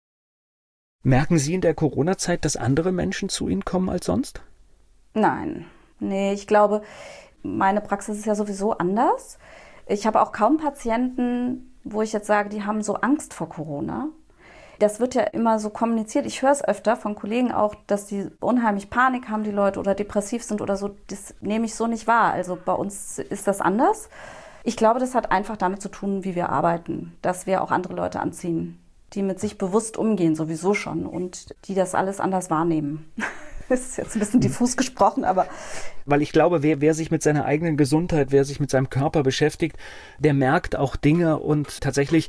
Merken Sie in der Corona-Zeit, dass andere Menschen zu Ihnen kommen als sonst? Nein, nee, ich glaube, meine Praxis ist ja sowieso anders. Ich habe auch kaum Patienten, wo ich jetzt sage, die haben so Angst vor Corona. Das wird ja immer so kommuniziert. Ich höre es öfter von Kollegen auch, dass die unheimlich Panik haben, die Leute, oder depressiv sind oder so. Das nehme ich so nicht wahr. Also bei uns ist das anders. Ich glaube, das hat einfach damit zu tun, wie wir arbeiten. Dass wir auch andere Leute anziehen, die mit sich bewusst umgehen, sowieso schon. Und die das alles anders wahrnehmen. Das ist jetzt ein bisschen diffus gesprochen, aber... Weil ich glaube, wer, wer sich mit seiner eigenen Gesundheit, wer sich mit seinem Körper beschäftigt, der merkt auch Dinge und tatsächlich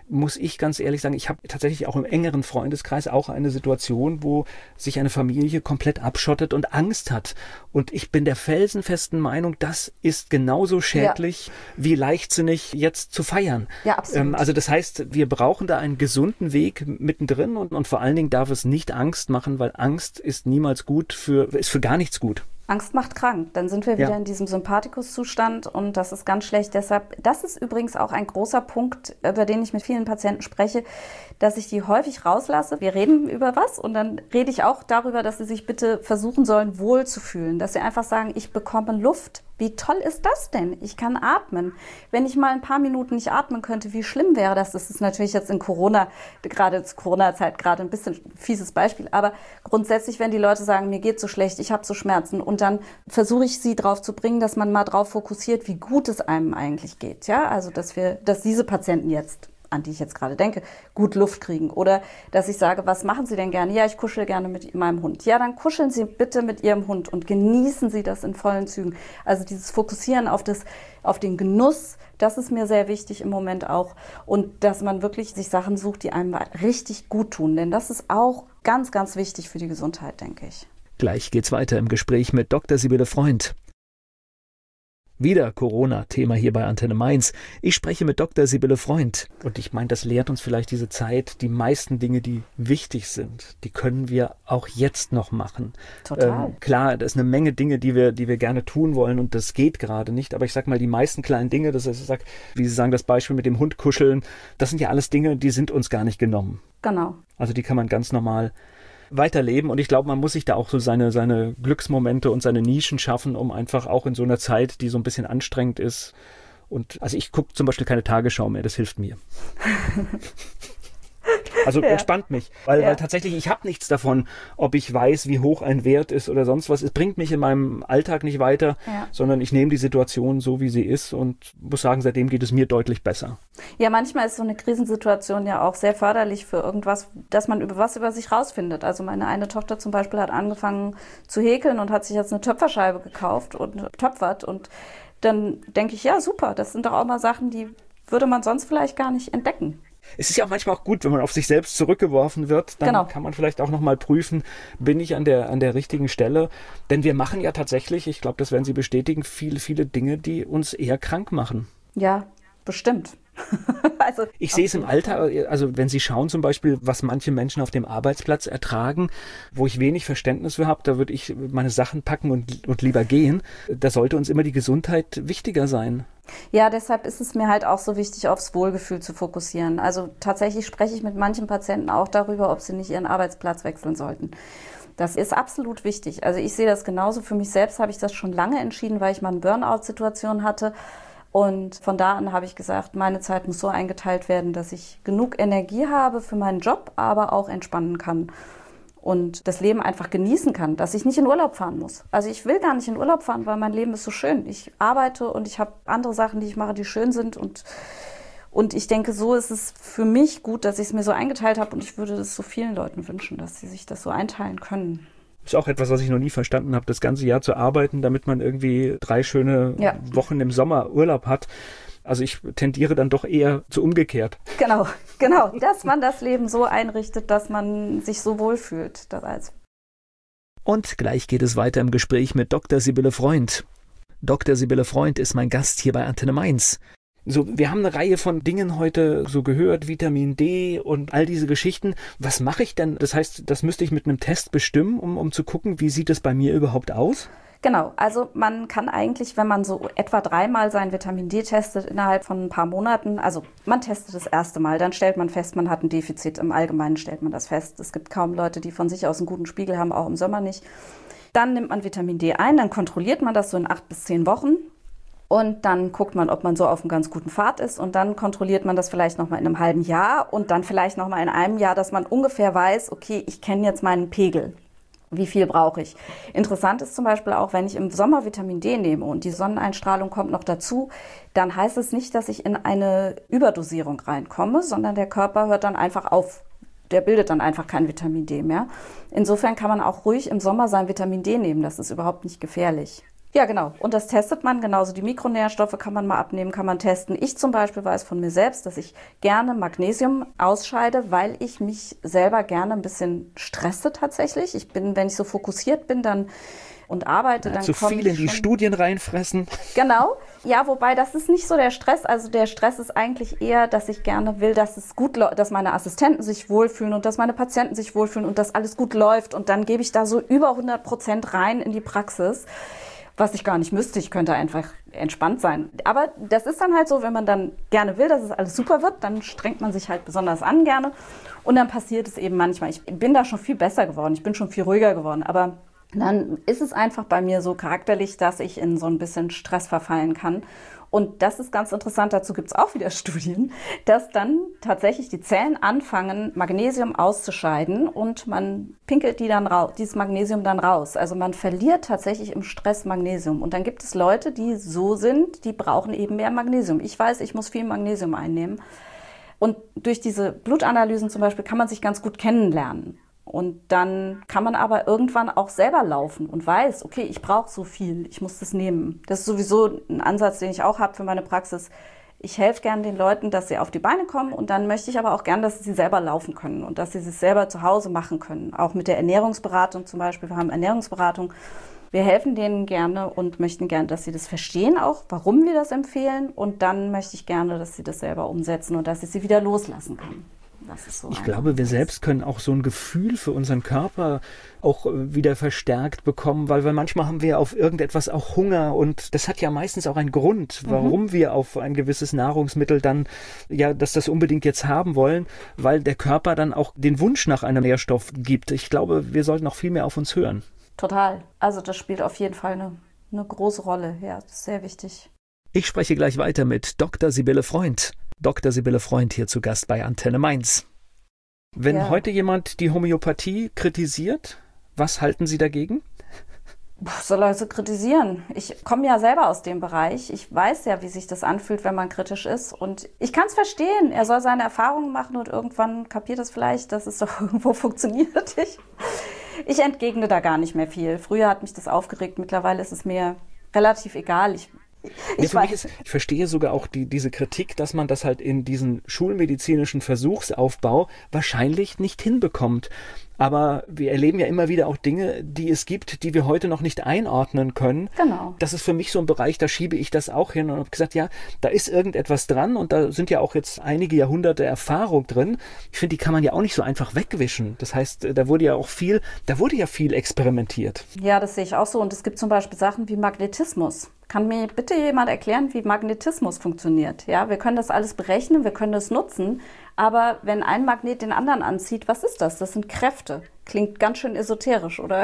muss ich ganz ehrlich sagen, ich habe tatsächlich auch im engeren Freundeskreis auch eine Situation, wo sich eine Familie komplett abschottet und Angst hat. Und ich bin der felsenfesten Meinung, das ist genauso schädlich ja. wie leichtsinnig jetzt zu feiern. Ja, absolut. Ähm, also das heißt, wir brauchen da einen gesunden Weg mittendrin und, und vor allen Dingen darf es nicht Angst machen, weil Angst ist niemals gut für, ist für gar nichts gut. Angst macht krank. Dann sind wir wieder ja. in diesem Sympathikus-Zustand und das ist ganz schlecht. Deshalb, das ist übrigens auch ein großer Punkt, über den ich mit vielen Patienten spreche, dass ich die häufig rauslasse. Wir reden über was und dann rede ich auch darüber, dass sie sich bitte versuchen sollen, wohlzufühlen. Dass sie einfach sagen, ich bekomme Luft. Wie toll ist das denn? Ich kann atmen. Wenn ich mal ein paar Minuten nicht atmen könnte, wie schlimm wäre das? Das ist natürlich jetzt in Corona, gerade zur Corona-Zeit, gerade ein bisschen ein fieses Beispiel. Aber grundsätzlich, wenn die Leute sagen, mir geht so schlecht, ich habe so Schmerzen und dann versuche ich sie drauf zu bringen, dass man mal drauf fokussiert, wie gut es einem eigentlich geht. Ja, also dass wir, dass diese Patienten jetzt, an die ich jetzt gerade denke, gut Luft kriegen. Oder dass ich sage, was machen Sie denn gerne? Ja, ich kuschel gerne mit meinem Hund. Ja, dann kuscheln Sie bitte mit Ihrem Hund und genießen Sie das in vollen Zügen. Also dieses Fokussieren auf das, auf den Genuss, das ist mir sehr wichtig im Moment auch. Und dass man wirklich sich Sachen sucht, die einem richtig gut tun. Denn das ist auch ganz, ganz wichtig für die Gesundheit, denke ich. Gleich geht's weiter im Gespräch mit Doktor Sibylle Freund. Wieder Corona-Thema hier bei Antenne Mainz. Ich spreche mit Doktor Sibylle Freund. Und ich meine, das lehrt uns vielleicht diese Zeit, die meisten Dinge, die wichtig sind, die können wir auch jetzt noch machen. Total. Ähm, klar, da ist eine Menge Dinge, die wir, die wir gerne tun wollen und das geht gerade nicht. Aber ich sag mal, die meisten kleinen Dinge, das heißt, ich sag, wie Sie sagen, das Beispiel mit dem Hund kuscheln, das sind ja alles Dinge, die sind uns gar nicht genommen. Genau. Also die kann man ganz normal weiterleben und ich glaube, man muss sich da auch so seine, seine Glücksmomente und seine Nischen schaffen, um einfach auch in so einer Zeit, die so ein bisschen anstrengend ist und also ich gucke zum Beispiel keine Tagesschau mehr, das hilft mir. Also ja. entspannt mich, weil, ja. weil tatsächlich, ich habe nichts davon, ob ich weiß, wie hoch ein Wert ist oder sonst was. Es bringt mich in meinem Alltag nicht weiter, ja. sondern ich nehme die Situation so, wie sie ist und muss sagen, seitdem geht es mir deutlich besser. Ja, manchmal ist so eine Krisensituation ja auch sehr förderlich für irgendwas, dass man über was über sich rausfindet. Also meine eine Tochter zum Beispiel hat angefangen zu häkeln und hat sich jetzt eine Töpferscheibe gekauft und töpfert und dann denke ich, ja super, das sind doch auch mal Sachen, die würde man sonst vielleicht gar nicht entdecken. Es ist ja auch manchmal auch gut, wenn man auf sich selbst zurückgeworfen wird, dann genau. kann man vielleicht auch nochmal prüfen, bin ich an der, an der richtigen Stelle? Denn wir machen ja tatsächlich, ich glaube, das werden Sie bestätigen, viele, viele Dinge, die uns eher krank machen. Ja, bestimmt. also, ich sehe es im Alter, also wenn Sie schauen zum Beispiel, was manche Menschen auf dem Arbeitsplatz ertragen, wo ich wenig Verständnis für habe, da würde ich meine Sachen packen und, und lieber gehen. Da sollte uns immer die Gesundheit wichtiger sein. Ja, deshalb ist es mir halt auch so wichtig, aufs Wohlgefühl zu fokussieren. Also tatsächlich spreche ich mit manchen Patienten auch darüber, ob sie nicht ihren Arbeitsplatz wechseln sollten. Das ist absolut wichtig. Also ich sehe das genauso. Für mich selbst habe ich das schon lange entschieden, weil ich mal eine Burnout-Situation hatte. Und von da an habe ich gesagt, meine Zeit muss so eingeteilt werden, dass ich genug Energie habe für meinen Job, aber auch entspannen kann. Und das Leben einfach genießen kann, dass ich nicht in Urlaub fahren muss. Also ich will gar nicht in Urlaub fahren, weil mein Leben ist so schön. Ich arbeite und ich habe andere Sachen, die ich mache, die schön sind. Und, und ich denke, so ist es für mich gut, dass ich es mir so eingeteilt habe. Und ich würde das so vielen Leuten wünschen, dass sie sich das so einteilen können. Ist auch etwas, was ich noch nie verstanden habe, das ganze Jahr zu arbeiten, damit man irgendwie drei schöne ja. Wochen im Sommer Urlaub hat. Also ich tendiere dann doch eher zu umgekehrt. Genau, genau, dass man das Leben so einrichtet, dass man sich so wohlfühlt. Das als Und gleich geht es weiter im Gespräch mit Doktor Sibylle Freund. Doktor Sibylle Freund ist mein Gast hier bei Antenne Mainz. So, wir haben eine Reihe von Dingen heute so gehört, Vitamin D und all diese Geschichten. Was mache ich denn? Das heißt, das müsste ich mit einem Test bestimmen, um, um zu gucken, wie sieht es bei mir überhaupt aus? Genau, also man kann eigentlich, wenn man so etwa dreimal sein Vitamin D testet innerhalb von ein paar Monaten, also man testet das erste Mal, dann stellt man fest, man hat ein Defizit. Im Allgemeinen stellt man das fest. Es gibt kaum Leute, die von sich aus einen guten Spiegel haben, auch im Sommer nicht. Dann nimmt man Vitamin D ein, dann kontrolliert man das so in acht bis zehn Wochen. Und dann guckt man, ob man so auf einem ganz guten Pfad ist. Und dann kontrolliert man das vielleicht nochmal in einem halben Jahr und dann vielleicht nochmal in einem Jahr, dass man ungefähr weiß, okay, ich kenne jetzt meinen Pegel. Wie viel brauche ich? Interessant ist zum Beispiel auch, wenn ich im Sommer Vitamin D nehme und die Sonneneinstrahlung kommt noch dazu, dann heißt es nicht, dass ich in eine Überdosierung reinkomme, sondern der Körper hört dann einfach auf. Der bildet dann einfach kein Vitamin D mehr. Insofern kann man auch ruhig im Sommer sein Vitamin D nehmen. Das ist überhaupt nicht gefährlich. Ja, genau. Und das testet man. Genauso die Mikronährstoffe kann man mal abnehmen, kann man testen. Ich zum Beispiel weiß von mir selbst, dass ich gerne Magnesium ausscheide, weil ich mich selber gerne ein bisschen stresse tatsächlich. Ich bin, wenn ich so fokussiert bin, dann und arbeite, ja, dann zu komme viel in die schon Studien reinfressen. Genau. Ja, wobei das ist nicht so der Stress. Also der Stress ist eigentlich eher, dass ich gerne will, dass es gut läuft, dass meine Assistenten sich wohlfühlen und dass meine Patienten sich wohlfühlen und dass alles gut läuft. Und dann gebe ich da so über hundert Prozent rein in die Praxis, was ich gar nicht müsste. Ich könnte einfach entspannt sein. Aber das ist dann halt so, wenn man dann gerne will, dass es alles super wird, dann strengt man sich halt besonders an gerne. Und dann passiert es eben manchmal. Ich bin da schon viel besser geworden. Ich bin schon viel ruhiger geworden. Aber dann ist es einfach bei mir so charakterlich, dass ich in so ein bisschen Stress verfallen kann. Und das ist ganz interessant, dazu gibt es auch wieder Studien, dass dann tatsächlich die Zellen anfangen, Magnesium auszuscheiden und man pinkelt die dann raus, dieses Magnesium dann raus. Also man verliert tatsächlich im Stress Magnesium. Und dann gibt es Leute, die so sind, die brauchen eben mehr Magnesium. Ich weiß, ich muss viel Magnesium einnehmen. Und durch diese Blutanalysen zum Beispiel kann man sich ganz gut kennenlernen. Und dann kann man aber irgendwann auch selber laufen und weiß, okay, ich brauche so viel, ich muss das nehmen. Das ist sowieso ein Ansatz, den ich auch habe für meine Praxis. Ich helfe gerne den Leuten, dass sie auf die Beine kommen und dann möchte ich aber auch gerne, dass sie selber laufen können und dass sie es selber zu Hause machen können. Auch mit der Ernährungsberatung zum Beispiel. Wir haben Ernährungsberatung. Wir helfen denen gerne und möchten gerne, dass sie das verstehen auch, warum wir das empfehlen. Und dann möchte ich gerne, dass sie das selber umsetzen und dass ich sie wieder loslassen kann. Das ist so ich glaube, wir selbst können auch so ein Gefühl für unseren Körper auch wieder verstärkt bekommen, weil wir manchmal haben wir auf irgendetwas auch Hunger und das hat ja meistens auch einen Grund, warum mhm. wir auf ein gewisses Nahrungsmittel dann, ja, dass das unbedingt jetzt haben wollen, weil der Körper dann auch den Wunsch nach einem Nährstoff gibt. Ich glaube, wir sollten auch viel mehr auf uns hören. Total. Also das spielt auf jeden Fall eine, eine große Rolle. Ja, das ist sehr wichtig. Ich spreche gleich weiter mit Doktor Sibylle Freund. Doktor Sibylle Freund hier zu Gast bei Antenne Mainz. Wenn ja. heute jemand die Homöopathie kritisiert, was halten Sie dagegen? Soll er so kritisieren? Ich komme ja selber aus dem Bereich. Ich weiß ja, wie sich das anfühlt, wenn man kritisch ist. Und ich kann es verstehen. Er soll seine Erfahrungen machen und irgendwann kapiert es vielleicht, dass es doch irgendwo funktioniert. Ich, ich entgegne da gar nicht mehr viel. Früher hat mich das aufgeregt. Mittlerweile ist es mir relativ egal. Ich Ja, für mich ist, ich verstehe sogar auch die, diese Kritik, dass man das halt in diesen schulmedizinischen Versuchsaufbau wahrscheinlich nicht hinbekommt. Aber wir erleben ja immer wieder auch Dinge, die es gibt, die wir heute noch nicht einordnen können. Genau. Das ist für mich so ein Bereich, da schiebe ich das auch hin und habe gesagt, ja, da ist irgendetwas dran und da sind ja auch jetzt einige Jahrhunderte Erfahrung drin. Ich finde, die kann man ja auch nicht so einfach wegwischen. Das heißt, da wurde ja auch viel, da wurde ja viel experimentiert. Ja, das sehe ich auch so. Und es gibt zum Beispiel Sachen wie Magnetismus. Kann mir bitte jemand erklären, wie Magnetismus funktioniert? Ja, wir können das alles berechnen, wir können das nutzen. Aber wenn ein Magnet den anderen anzieht, was ist das? Das sind Kräfte. Klingt ganz schön esoterisch, oder?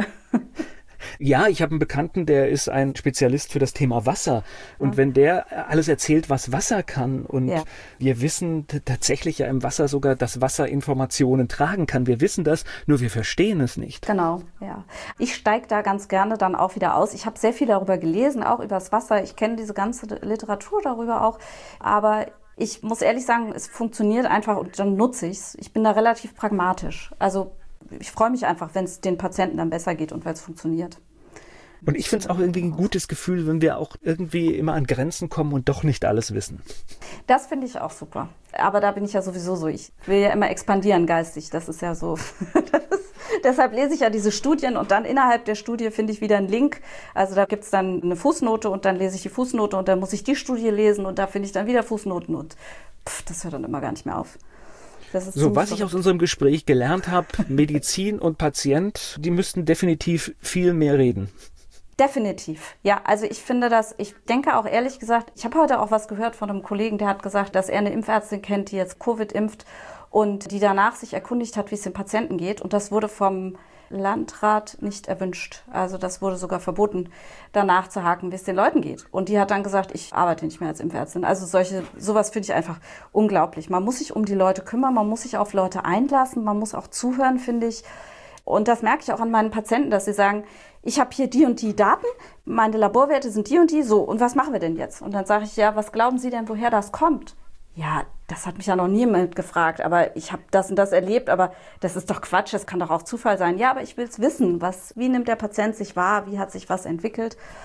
Ja, ich habe einen Bekannten, der ist ein Spezialist für das Thema Wasser. Und ja. wenn der alles erzählt, was Wasser kann und ja. wir wissen t- tatsächlich ja im Wasser sogar, dass Wasser Informationen tragen kann. Wir wissen das, nur wir verstehen es nicht. Genau, ja. Ich steige da ganz gerne dann auch wieder aus. Ich habe sehr viel darüber gelesen, auch über das Wasser. Ich kenne diese ganze Literatur darüber auch. Aber ich muss ehrlich sagen, es funktioniert einfach und dann nutze ich es. Ich bin da relativ pragmatisch. Also ich freue mich einfach, wenn es den Patienten dann besser geht und weil es funktioniert. Und ich finde es auch irgendwie ein gutes Gefühl, wenn wir auch irgendwie immer an Grenzen kommen und doch nicht alles wissen. Das finde ich auch super. Aber da bin ich ja sowieso so. Ich will ja immer expandieren geistig. Das ist ja so. Das ist, deshalb lese ich ja diese Studien und dann innerhalb der Studie finde ich wieder einen Link. Also da gibt es dann eine Fußnote und dann lese ich die Fußnote und dann muss ich die Studie lesen und da finde ich dann wieder Fußnoten und pff, das hört dann immer gar nicht mehr auf. So, was ich aus unserem Gespräch gelernt habe, Medizin und Patient, die müssten definitiv viel mehr reden. Definitiv, ja. Also ich finde das, ich denke auch ehrlich gesagt, ich habe heute auch was gehört von einem Kollegen, der hat gesagt, dass er eine Impfärztin kennt, die jetzt Covid impft und die danach sich erkundigt hat, wie es den Patienten geht. Und das wurde vom Landrat nicht erwünscht. Also das wurde sogar verboten, danach zu haken, wie es den Leuten geht. Und die hat dann gesagt, ich arbeite nicht mehr als Impfärztin. Also solche, sowas finde ich einfach unglaublich. Man muss sich um die Leute kümmern, man muss sich auf Leute einlassen, man muss auch zuhören, finde ich. Und das merke ich auch an meinen Patienten, dass sie sagen, ich habe hier die und die Daten, meine Laborwerte sind die und die, so, und was machen wir denn jetzt? Und dann sage ich, ja, was glauben Sie denn, woher das kommt? Ja, das hat mich ja noch niemand gefragt, aber ich habe das und das erlebt, aber das ist doch Quatsch, das kann doch auch Zufall sein. Ja, aber ich will es wissen, was, wie nimmt der Patient sich wahr, wie hat sich was entwickelt?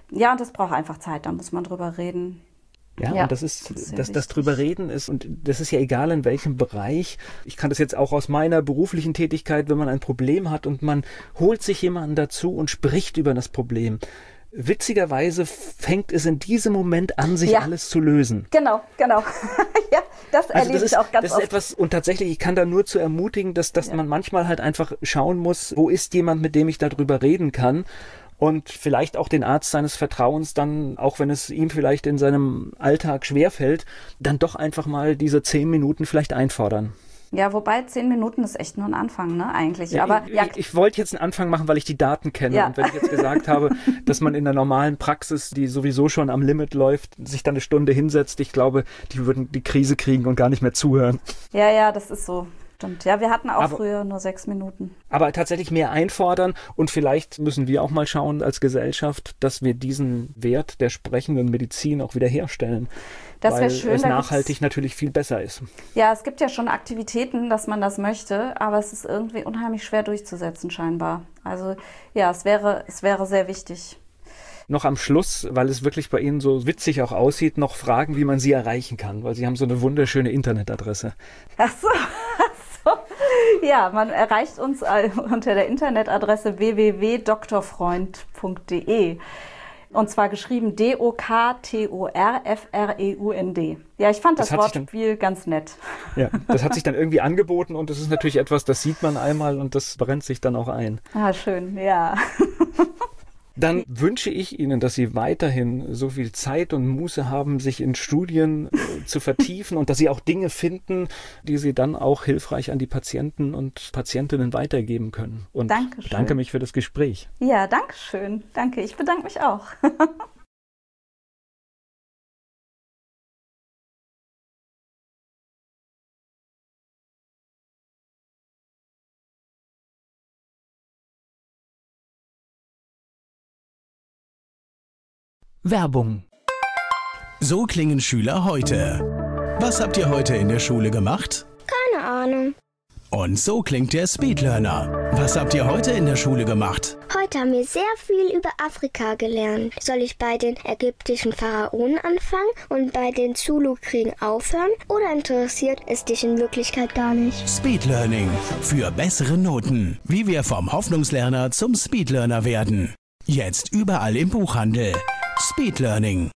Ja, und das braucht einfach Zeit, da muss man drüber reden. Ja, Ja, und das ist, das ist sehr dass das wichtig. drüber reden ist, und das ist ja egal in welchem Bereich. Ich kann das jetzt auch aus meiner beruflichen Tätigkeit, wenn man ein Problem hat und man holt sich jemanden dazu und spricht über das Problem. Witzigerweise fängt es in diesem Moment an, sich Ja. alles zu lösen. Genau, genau. Ja, das Also erlebe das ist, ich auch ganz das ist oft. etwas, und tatsächlich, ich kann da nur zu ermutigen, dass, dass Ja. man manchmal halt einfach schauen muss, wo ist jemand, mit dem ich darüber reden kann, und vielleicht auch den Arzt seines Vertrauens dann, auch wenn es ihm vielleicht in seinem Alltag schwerfällt, dann doch einfach mal diese zehn Minuten vielleicht einfordern. Ja, wobei zehn Minuten ist echt nur ein Anfang, ne, eigentlich. Ja, Aber ich, ja, ich, ich wollte jetzt einen Anfang machen, weil ich die Daten kenne. Ja. Und wenn ich jetzt gesagt habe, dass man in der normalen Praxis, die sowieso schon am Limit läuft, sich dann eine Stunde hinsetzt, ich glaube, die würden die Krise kriegen und gar nicht mehr zuhören. ja, ja, das ist so. Stimmt. Ja, wir hatten auch Aber- früher nur sechs Minuten. Aber tatsächlich mehr einfordern, und vielleicht müssen wir auch mal schauen als Gesellschaft, dass wir diesen Wert der sprechenden Medizin auch wieder herstellen. Das wäre weil schön, es da nachhaltig gibt's- natürlich viel besser ist. Ja, es gibt ja schon Aktivitäten, dass man das möchte, aber es ist irgendwie unheimlich schwer durchzusetzen scheinbar. Also ja, es wäre, es wäre sehr wichtig. Noch am Schluss, weil es wirklich bei Ihnen so witzig auch aussieht, noch fragen, wie man Sie erreichen kann, weil Sie haben so eine wunderschöne Internetadresse. Ach so, ach so. Ja, man erreicht uns äh, unter der Internetadresse w w w punkt doktorfreund punkt d e. Und zwar geschrieben D O K T O R F R E U N D. Ja, ich fand das, Das hat sich dann- Wortspiel ganz nett. Ja, das hat sich dann irgendwie angeboten, und das ist natürlich etwas, das sieht man einmal und das brennt sich dann auch ein. Ah, schön, ja. Dann wünsche ich Ihnen, dass Sie weiterhin so viel Zeit und Muße haben, sich in Studien äh, zu vertiefen, und dass Sie auch Dinge finden, die Sie dann auch hilfreich an die Patienten und Patientinnen weitergeben können. Und Dankeschön. bedanke mich für das Gespräch. Ja, danke schön. Danke, ich bedanke mich auch. Werbung. So klingen Schüler heute. Was habt ihr heute in der Schule gemacht? Keine Ahnung. Und so klingt der Speedlearner. Was habt ihr heute in der Schule gemacht? Heute haben wir sehr viel über Afrika gelernt. Soll ich bei den ägyptischen Pharaonen anfangen und bei den Zulu-Kriegen aufhören? Oder interessiert es dich in Wirklichkeit gar nicht? Speedlearning. Für bessere Noten. Wie wir vom Hoffnungslerner zum Speedlearner werden. Jetzt überall im Buchhandel. Speedlearning.